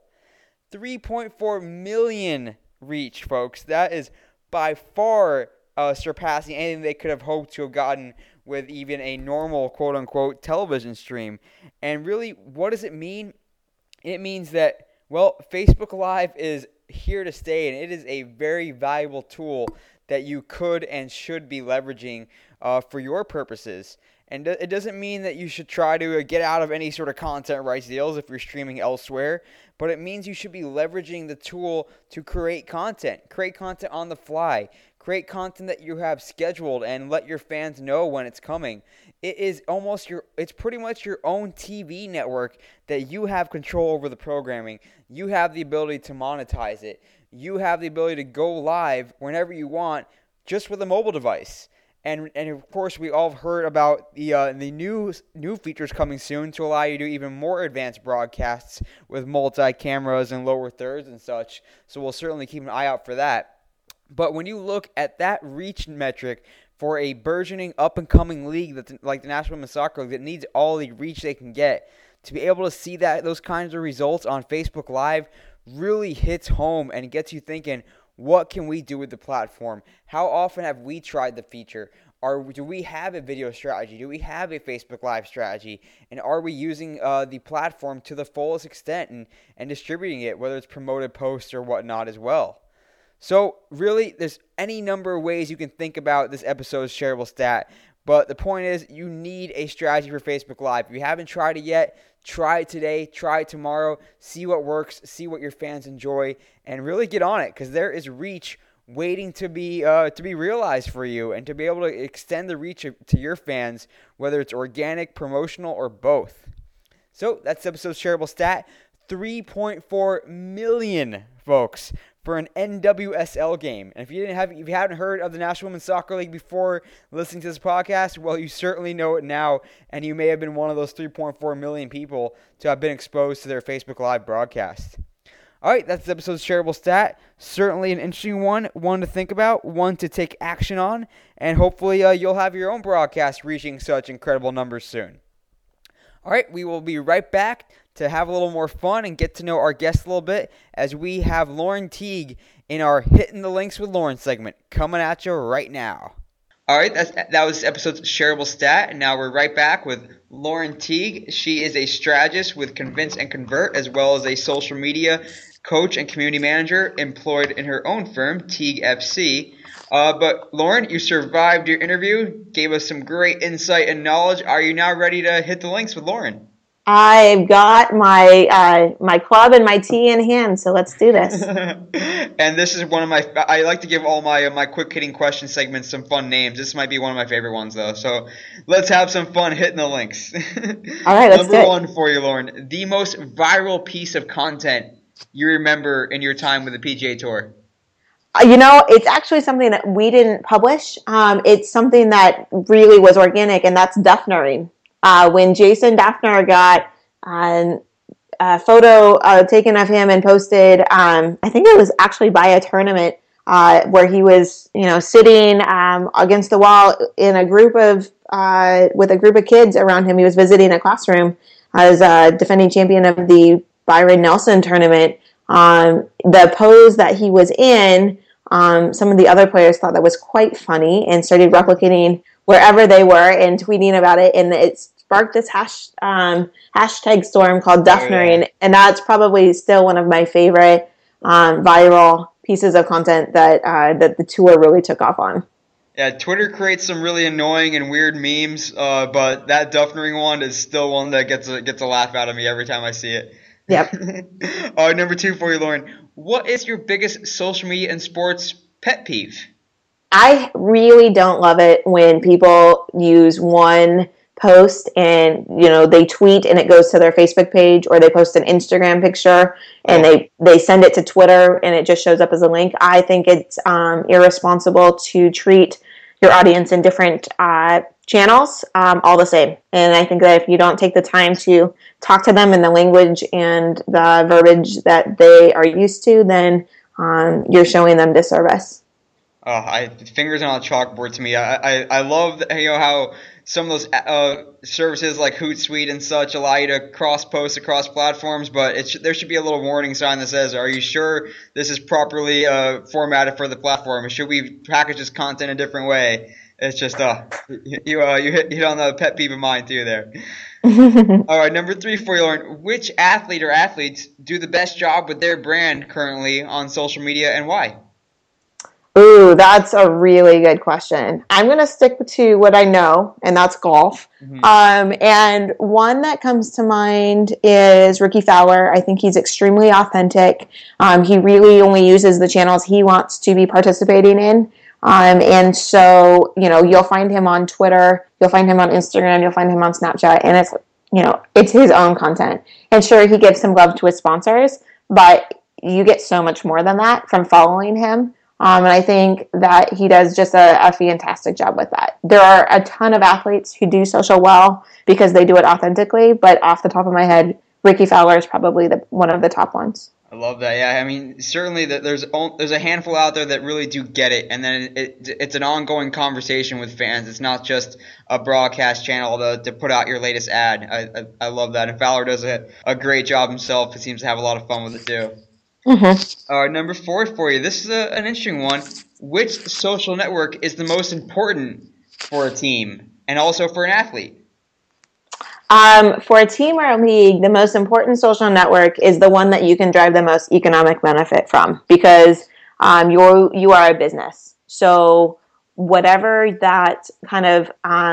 Speaker 1: 3.4 million reach, folks. That is by far surpassing anything they could have hoped to have gotten with even a normal, quote-unquote, television stream. And really, what does it mean? It means that, well, Facebook Live is here to stay, and it is a very valuable tool that you could and should be leveraging for your purposes. And it doesn't mean that you should try to get out of any sort of content rights deals if you're streaming elsewhere, but it means you should be leveraging the tool to create content on the fly, create content that you have scheduled, and let your fans know when it's coming. It's pretty much your own TV network that you have control over the programming. You have the ability to monetize it. You have the ability to go live whenever you want, just with a mobile device. And of course, we all have heard about the new features coming soon to allow you to do even more advanced broadcasts with multi-cameras and lower thirds and such. So we'll certainly keep an eye out for that. But when you look at that reach metric for a burgeoning up-and-coming league that's like the National Women's Soccer League that needs all the reach they can get, to be able to see those kinds of results on Facebook Live really hits home and gets you thinking, what can we do with the platform? How often have we tried the feature? Do we have a video strategy? Do we have a Facebook Live strategy? And are we using the platform to the fullest extent and distributing it, whether it's promoted posts or whatnot as well? So really, there's any number of ways you can think about this episode's shareable stat. But the point is, you need a strategy for Facebook Live. If you haven't tried it yet, try it today, try it tomorrow, see what works, see what your fans enjoy, and really get on it, because there is reach waiting to be realized for you, and to be able to extend the reach to your fans, whether it's organic, promotional, or both. So that's the episode's shareable stat. 3.4 million folks for an NWSL game. And if you hadn't heard of the National Women's Soccer League before listening to this podcast, well, you certainly know it now, and you may have been one of those 3.4 million people to have been exposed to their Facebook Live broadcast. All right, that's the episode's shareable stat. Certainly an interesting one to think about, one to take action on, and hopefully you'll have your own broadcast reaching such incredible numbers soon. All right, we will be right back to have a little more fun and get to know our guests a little bit as we have Lauren Teague in our Hitting the Links with Lauren segment coming at you right now. All right, that was episode's shareable stat, and now we're right back with Lauren Teague. She is a strategist with Convince and Convert, as well as a social media coach and community manager employed in her own firm, Teague FC. But Lauren, you survived your interview, gave us some great insight and knowledge. Are you now ready to hit the links with Lauren?
Speaker 2: I've got my club and my tea in hand, so let's do this.
Speaker 1: And this is one of I like to give all my quick hitting question segments some fun names. This might be one of my favorite ones though. So let's have some fun hitting the links.
Speaker 2: All right, let's do it.
Speaker 1: Number one for you, Lauren. The most viral piece of content you remember in your time with the PGA Tour?
Speaker 2: It's actually something that we didn't publish. It's something that really was organic, and that's Dufnering. When Jason Dufner got a photo taken of him and posted, I think it was actually by a tournament where he was, sitting against the wall in a group of with a group of kids around him. He was visiting a classroom as a defending champion of the Byron Nelson tournament. The pose that he was in, some of the other players thought that was quite funny and started replicating wherever they were and tweeting about it, and it sparked this hashtag storm called Dufnering, and that's probably still one of my favorite viral pieces of content that the tour really took off on.
Speaker 1: Yeah, Twitter creates some really annoying and weird memes, but that Dufnering one is still one that gets a laugh out of me every time I see it.
Speaker 2: Yep.
Speaker 1: All right, number two for you, Lauren. What is your biggest social media and sports pet peeve?
Speaker 2: I really don't love it when people use one post and, they tweet and it goes to their Facebook page, or they post an Instagram picture and they send it to Twitter and it just shows up as a link. I think it's irresponsible to treat your audience in different channels all the same. And I think that if you don't take the time to talk to them in the language and the verbiage that they are used to, then you're showing them disservice.
Speaker 1: Fingers on a chalkboard to me. I love how some of those services like Hootsuite and such allow you to cross-post across platforms, but there should be a little warning sign that says, are you sure this is properly formatted for the platform? Should we package this content a different way? It's just, you hit on the pet peeve of mine too there. All right, number three for you, Lauren. Which athlete or athletes do the best job with their brand currently on social media, and why?
Speaker 2: Ooh, that's a really good question. I'm going to stick to what I know, and that's golf. Mm-hmm. And one that comes to mind is Rickie Fowler. I think he's extremely authentic. He really only uses the channels he wants to be participating in. And so, you'll find him on Twitter, you'll find him on Instagram, you'll find him on Snapchat, and it's his own content. And sure, he gives some love to his sponsors, but you get so much more than that from following him. And I think that he does just a fantastic job with that. There are a ton of athletes who do social well because they do it authentically, but off the top of my head, Rickie Fowler is probably one of the top ones.
Speaker 1: I love that. Yeah, I mean, certainly there's a handful out there that really do get it, and then it's an ongoing conversation with fans. It's not just a broadcast channel to put out your latest ad. I love that, and Fowler does a great job himself. He seems to have a lot of fun with it too. Mm-hmm. All right, number four for you. This is an interesting one. Which social network is the most important for a team and also for an athlete?
Speaker 2: For a team or a league, the most important social network is the one that you can drive the most economic benefit from, because you are a business. So whatever that kind of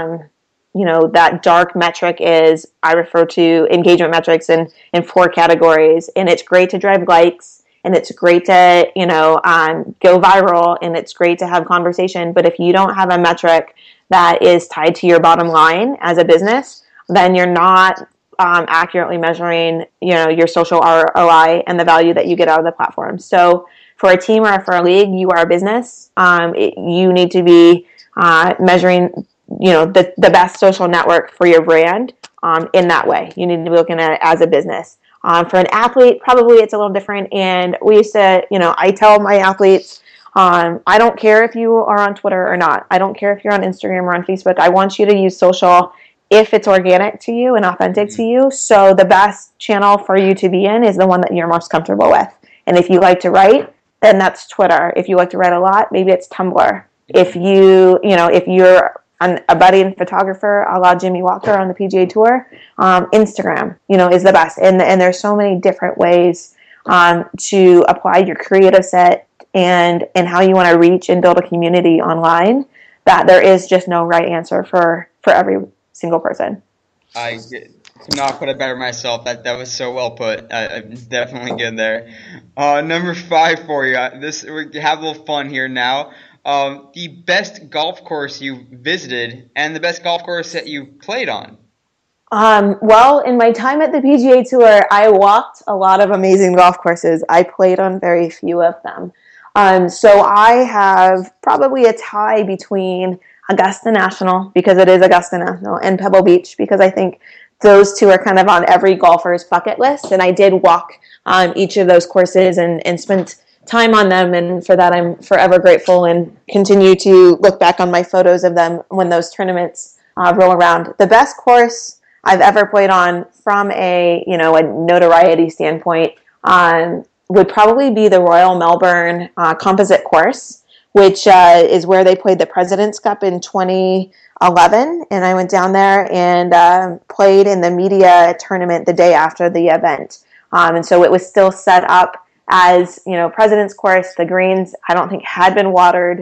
Speaker 2: that dark metric is, I refer to engagement metrics in 4 categories, and it's great to drive likes. And it's great to, go viral, and it's great to have conversation. But if you don't have a metric that is tied to your bottom line as a business, then you're not accurately measuring, your social ROI and the value that you get out of the platform. So for a team or for a league, you are a business. You need to be measuring, the best social network for your brand in that way. You need to be looking at it as a business. For an athlete, probably it's a little different. And we used to, I tell my athletes, I don't care if you are on Twitter or not. I don't care if you're on Instagram or on Facebook. I want you to use social if it's organic to you and authentic to you. So the best channel for you to be in is the one that you're most comfortable with. And if you like to write, then that's Twitter. If you like to write a lot, maybe it's Tumblr. If if you're a budding photographer, a la Jimmy Walker on the PGA Tour, Instagram, is the best. And there's so many different ways to apply your creative set and how you want to reach and build a community online, that there is just no right answer for every single person.
Speaker 1: I could not put it better myself. That was so well put. Definitely good there. Number 5 for you. We have a little fun here now. The best golf course you visited and the best golf course that you played on.
Speaker 2: Well, in my time at the PGA Tour, I walked a lot of amazing golf courses. I played on very few of them. So I have probably a tie between Augusta National, because it is Augusta National, and Pebble Beach, because I think those two are kind of on every golfer's bucket list. And I did walk each of those courses and spent time on them. And for that, I'm forever grateful and continue to look back on my photos of them when those tournaments roll around. The best course I've ever played on from a notoriety standpoint would probably be the Royal Melbourne Composite Course, which is where they played the President's Cup in 2011. And I went down there and played in the media tournament the day after the event. And so it was still set up as, President's Course. The greens, I don't think, had been watered.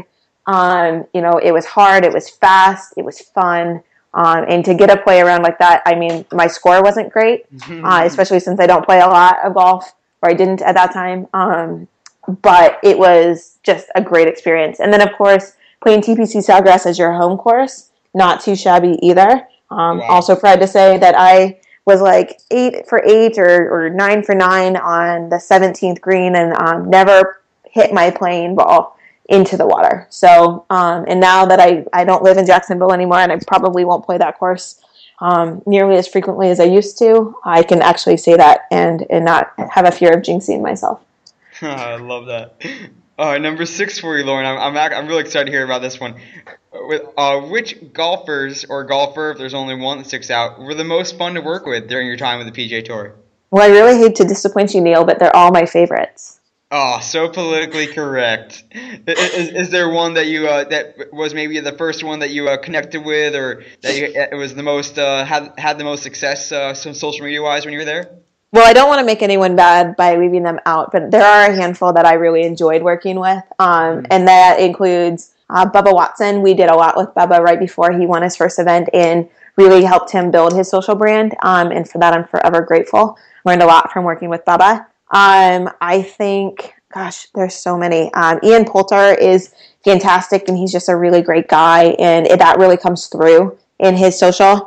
Speaker 2: It was hard, it was fast, it was fun. And to get a play around like that, I mean, my score wasn't great, especially since I don't play a lot of golf, or I didn't at that time. But it was just a great experience. And then, of course, playing TPC Sawgrass as your home course, not too shabby either. Wow. Also proud to say that I was like 8 for 8 or 9 for 9 on the 17th green and never hit my playing ball into the water. So, and now that I don't live in Jacksonville anymore, and I probably won't play that course nearly as frequently as I used to, I can actually say that and not have a fear of jinxing myself.
Speaker 1: I love that. Number 6 for you, Lauren. I'm really excited to hear about this one. Which golfers or golfer, if there's only one that sticks out, were the most fun to work with during your time with the PGA Tour?
Speaker 2: Well, I really hate to disappoint you, Neil, but they're all my favorites.
Speaker 1: Oh, so politically correct. Is there one that you that was maybe the first one that you connected with, or that it was the most had the most success social media wise when you were there?
Speaker 2: Well, I don't want to make anyone bad by leaving them out, but there are a handful that I really enjoyed working with, and that includes Bubba Watson. We did a lot with Bubba right before he won his first event and really helped him build his social brand, and for that I'm forever grateful. Learned a lot from working with Bubba. I think, gosh, there's so many. Ian Poulter is fantastic, and he's just a really great guy, and that really comes through in his social.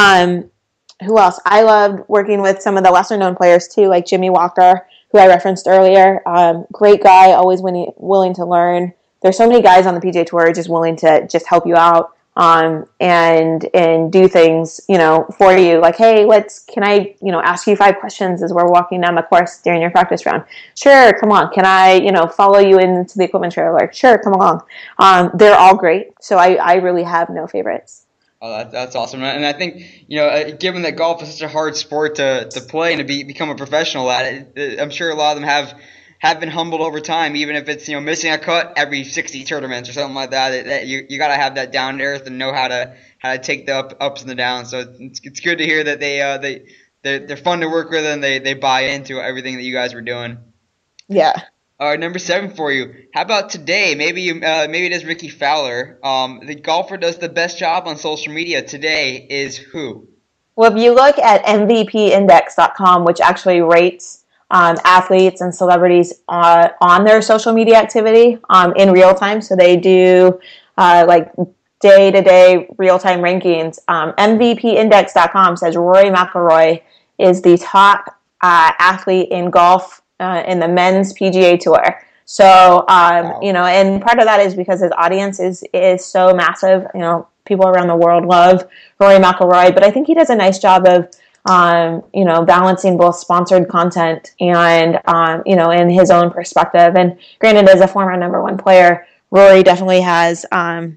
Speaker 2: Who else? I loved working with some of the lesser-known players, too, like Jimmy Walker, who I referenced earlier. Great guy, always willing to learn. There's so many guys on the PGA Tour just willing to just help you out and do things, for you. Like, hey, can I, ask you 5 questions as we're walking down the course during your practice round? Sure, come on. Can I, follow you into the equipment trailer? Sure, come along. They're all great. So I really have no favorites.
Speaker 1: Oh, that's awesome. And I think, given that golf is such a hard sport to play and to become a professional at it, I'm sure a lot of them have been humbled over time, even if it's, missing a cut every 60 tournaments or something like that. That you got to have that down to earth and know how to take the ups and the downs. So it's good to hear that they're fun to work with and they buy into everything that you guys were doing.
Speaker 2: Yeah.
Speaker 1: All right, number 7 for you. How about today? Maybe it is Ricky Fowler. The golfer does the best job on social media today is who?
Speaker 2: Well, if you look at MVPindex.com, which actually rates athletes and celebrities on their social media activity in real time, so they do day-to-day real-time rankings. MVPindex.com says Rory McIlroy is the top athlete in golf in the men's PGA Tour. So,
Speaker 1: Wow.
Speaker 2: and part of that is because his audience is so massive. People around the world love Rory McIlroy, but I think he does a nice job of, balancing both sponsored content and, in his own perspective. And granted, as a former number one player, Rory definitely has kind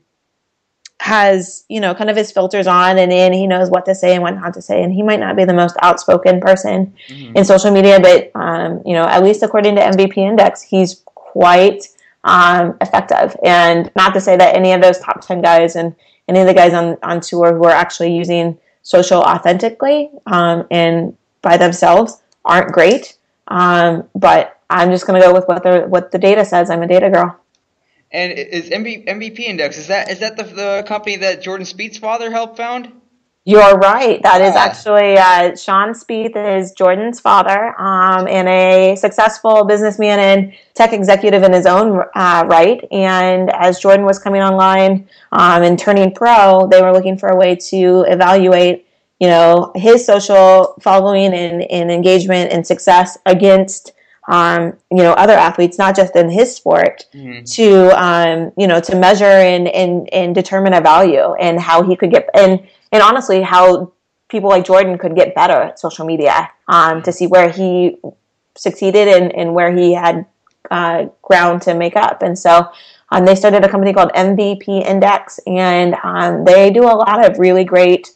Speaker 2: of his filters on and in. He knows what to say and what not to say. And he might not be the most outspoken person in social media, but, at least according to MVP Index, he's quite effective. And not to say that any of those top 10 guys and any of the guys on tour who are actually using social authentically and by themselves aren't great. But I'm just going to go with what the data says. I'm a data girl.
Speaker 1: And is MVP Index, is that the company that Jordan Spieth's father helped found?
Speaker 2: You're right. That is actually Sean Spieth is Jordan's father, and a successful businessman and tech executive in his own right. And as Jordan was coming online and turning pro, they were looking for a way to evaluate, his social following and engagement and success against other athletes, not just in his sport, to measure and determine a value and how he could get and honestly, how people like Jordan could get better at social media to see where he succeeded and where he had ground to make up. And so they started a company called MVP Index, and they do a lot of really great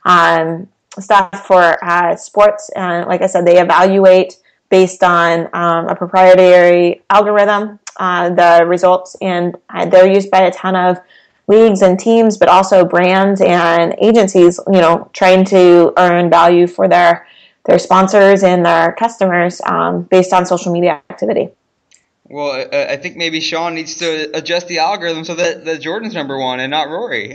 Speaker 2: stuff for sports. Like I said, they evaluate based on a proprietary algorithm the results, and they're used by a ton of leagues and teams, but also brands and agencies, trying to earn value for their sponsors and their customers based on social media activity.
Speaker 1: Well, I think maybe Sean needs to adjust the algorithm so that Jordan's number one and not Rory.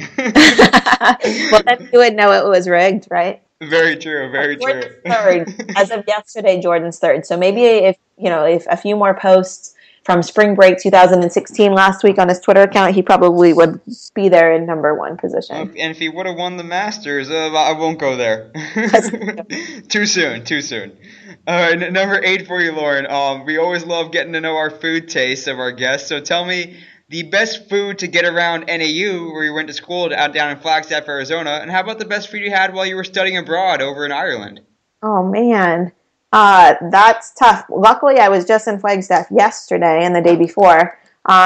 Speaker 2: Well, then you would know it was rigged, right?
Speaker 1: Very true. Very
Speaker 2: Jordan's
Speaker 1: true.
Speaker 2: third. As of yesterday, Jordan's third. So maybe if a few more posts from Spring Break 2016 last week on his Twitter account, he probably would be there in number one position.
Speaker 1: And if he would have won the Masters, I won't go there. Too soon. All right, number 8 for you, Lauren. We always love getting to know our food tastes of our guests. So tell me the best food to get around NAU, where you went to school down in Flagstaff, Arizona, and how about the best food you had while you were studying abroad over in Ireland?
Speaker 2: Oh, man. That's tough. Luckily, I was just in Flagstaff yesterday and the day before.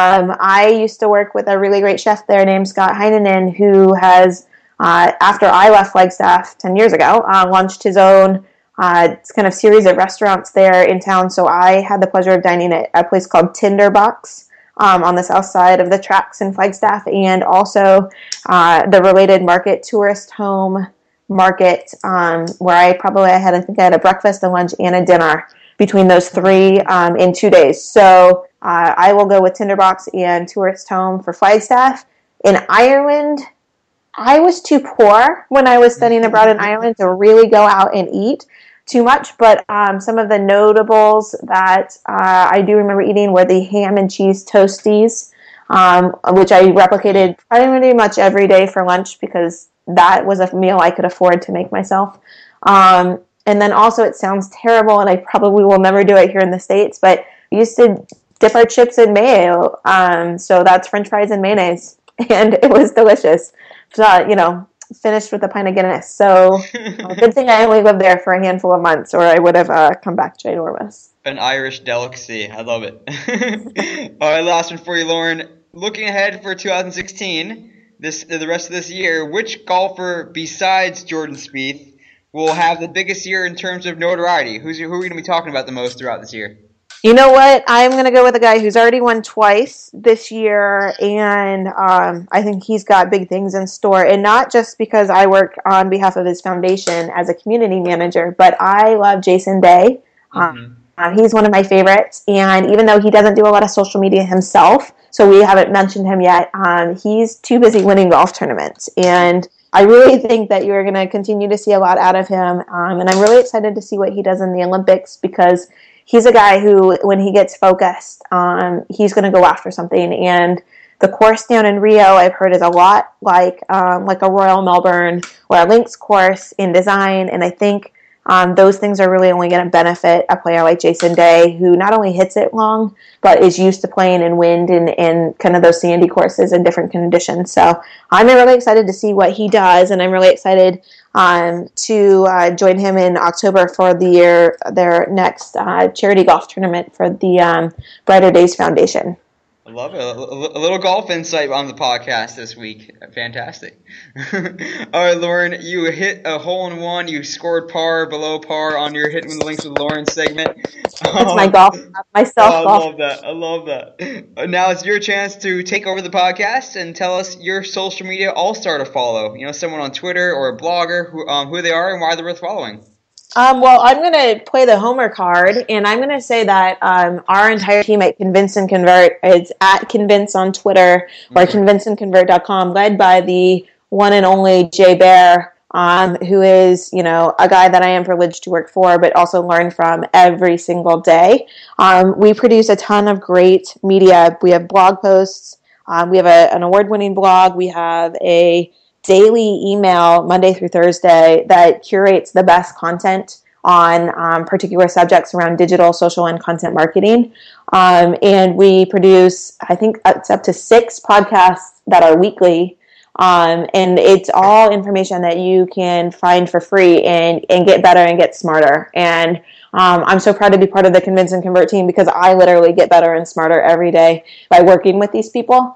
Speaker 2: I used to work with a really great chef there named Scott Heinonen, who has, after I left Flagstaff 10 years ago, launched his own kind of series of restaurants there in town. So I had the pleasure of dining at a place called Tinderbox on the south side of the tracks in Flagstaff, and also the related market, Tourist Home Market, where I think I had a breakfast, a lunch, and a dinner between those three in 2 days. So I will go with Tinderbox and Tourist Home for Flagstaff. In Ireland, I was too poor when I was studying abroad in Ireland to really go out and eat too much, but some of the notables that I do remember eating were the ham and cheese toasties, which I replicated pretty much every day for lunch because that was a meal I could afford to make myself. And then also, it sounds terrible, and I probably will never do it here in the States, but we used to dip our chips in mayo. So that's French fries and mayonnaise, and it was delicious. So, finished with a pint of Guinness. So good thing I only lived there for a handful of months, or I would have come back ginormous.
Speaker 1: An Irish delicacy. I love it. All right, last one for you, Lauren. Looking ahead for 2016, the rest of this year, which golfer besides Jordan Spieth will have the biggest year in terms of notoriety? Who are we going to be talking about the most throughout this year?
Speaker 2: You know what? I'm going to go with a guy who's already won twice this year, and I think he's got big things in store. And not just because I work on behalf of his foundation as a community manager, but I love Jason Day. He's one of my favorites, and even though he doesn't do a lot of social media himself, so we haven't mentioned him yet, he's too busy winning golf tournaments. And I really think that you're going to continue to see a lot out of him, and I'm really excited to see what he does in the Olympics, because he's a guy who, when he gets focused, he's going to go after something. And The course down in Rio, I've heard, is a lot like a Royal Melbourne or a links course in design, and I think those things are really only going to benefit a player like Jason Day, who not only hits it long, but is used to playing in wind and kind of those sandy courses in different conditions. So I'm really excited to see what he does, and I'm really excited to join him in October for their next charity golf tournament for the Brighter Days Foundation.
Speaker 1: I love it. A little golf insight on the podcast this week. Fantastic. All right, Lauren, you hit a hole-in-one. You scored par, below par on your Hitting the Links with Lauren segment.
Speaker 2: It's my golf, my self-golf.
Speaker 1: I love that. Now it's your chance to take over the podcast and tell us your social media all-star to follow. Someone on Twitter or a blogger, who they are and why they're worth following.
Speaker 2: Well, I'm going to play the homer card, and I'm going to say that our entire team at Convince and Convert is at Convince on Twitter or convinceandconvert.com, led by the one and only Jay Bear, who is, a guy that I am privileged to work for, but also learn from every single day. We produce a ton of great media. We have blog posts. We have an award-winning blog. We have a daily email Monday through Thursday that curates the best content on particular subjects around digital, social, and content marketing. And we produce, I think it's up to 6 podcasts that are weekly. And it's all information that you can find for free and get better and get smarter. And I'm so proud to be part of the Convince and Convert team because I literally get better and smarter every day by working with these people.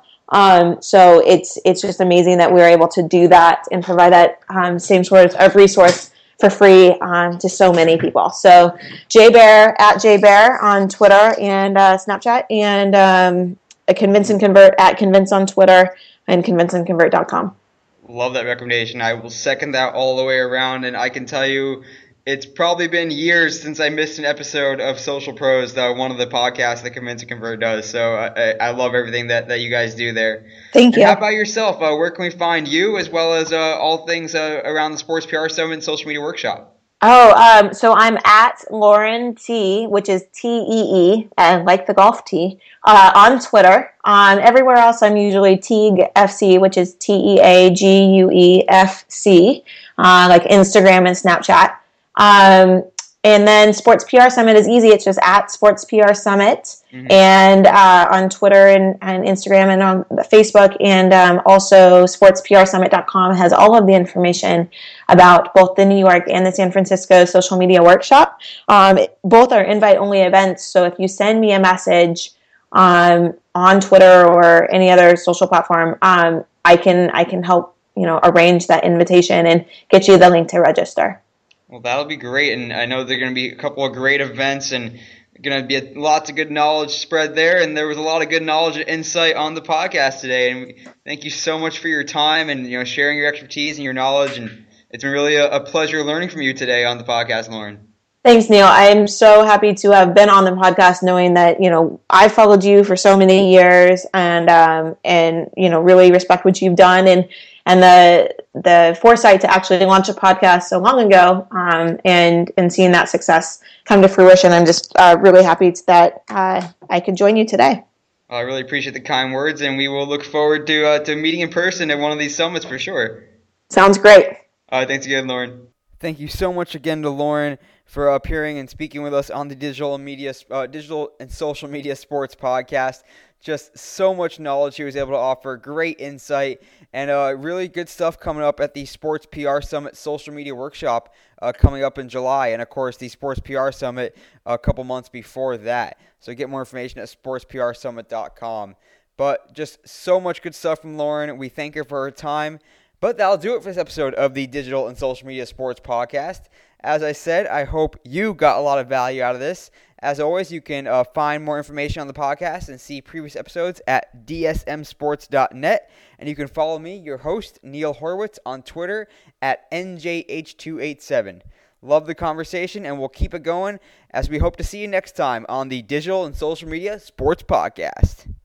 Speaker 2: So it's just amazing that we're able to do that and provide that same sort of resource for free to so many people. So Jay Bear at Jay Bear on Twitter and Snapchat, and Convince and Convert at Convince on Twitter and convinceandconvert.com.
Speaker 1: Love that recommendation. I will second that all the way around, and I can tell you it's probably been years since I missed an episode of Social Pros, one of the podcasts that Convince and Convert does. So I love everything that you guys do there.
Speaker 2: Thank you.
Speaker 1: And how about yourself? Where can we find you as well as all things around the Sports PR Summit and Social Media Workshop?
Speaker 2: So I'm at Lauren T, which is Tee, and like the golf tee, on Twitter. Everywhere else, I'm usually Teague FC, which is TeagueFC, like Instagram and Snapchat. And then Sports PR Summit is easy. It's just at Sports PR Summit, and on Twitter and Instagram and on Facebook, and also sportsprsummit.com has all of the information about both the New York and the San Francisco social media workshop. Both are invite-only events, so if you send me a message on Twitter or any other social platform, I can help arrange that invitation and get you the link to register.
Speaker 1: Well, that'll be great, and I know there are going to be a couple of great events and going to be lots of good knowledge spread there, and there was a lot of good knowledge and insight on the podcast today, and thank you so much for your time and sharing your expertise and your knowledge, and it's been really a pleasure learning from you today on the podcast, Lauren.
Speaker 2: Thanks, Neil. I'm so happy to have been on the podcast knowing that, I followed you for so many years and really respect what you've done and the foresight to actually launch a podcast so long ago, and seeing that success come to fruition. I'm just really happy that I could join you today.
Speaker 1: I really appreciate the kind words, and we will look forward to meeting in person at one of these summits for sure.
Speaker 2: Sounds great.
Speaker 1: All right, thanks again, Lauren. Thank you so much again to Lauren for appearing and speaking with us on the Digital and Social Media Sports Podcast. Just so much knowledge she was able to offer, great insight, and really good stuff coming up at the Sports PR Summit Social Media Workshop coming up in July, and of course the Sports PR Summit a couple months before that. So get more information at sportsprsummit.com. But just so much good stuff from Lauren. We thank her for her time. But that'll do it for this episode of the Digital and Social Media Sports Podcast. As I said, I hope you got a lot of value out of this. As always, you can find more information on the podcast and see previous episodes at dsmsports.net. And you can follow me, your host, Neil Horwitz, on Twitter at NJH287. Love the conversation, and we'll keep it going as we hope to see you next time on the Digital and Social Media Sports Podcast.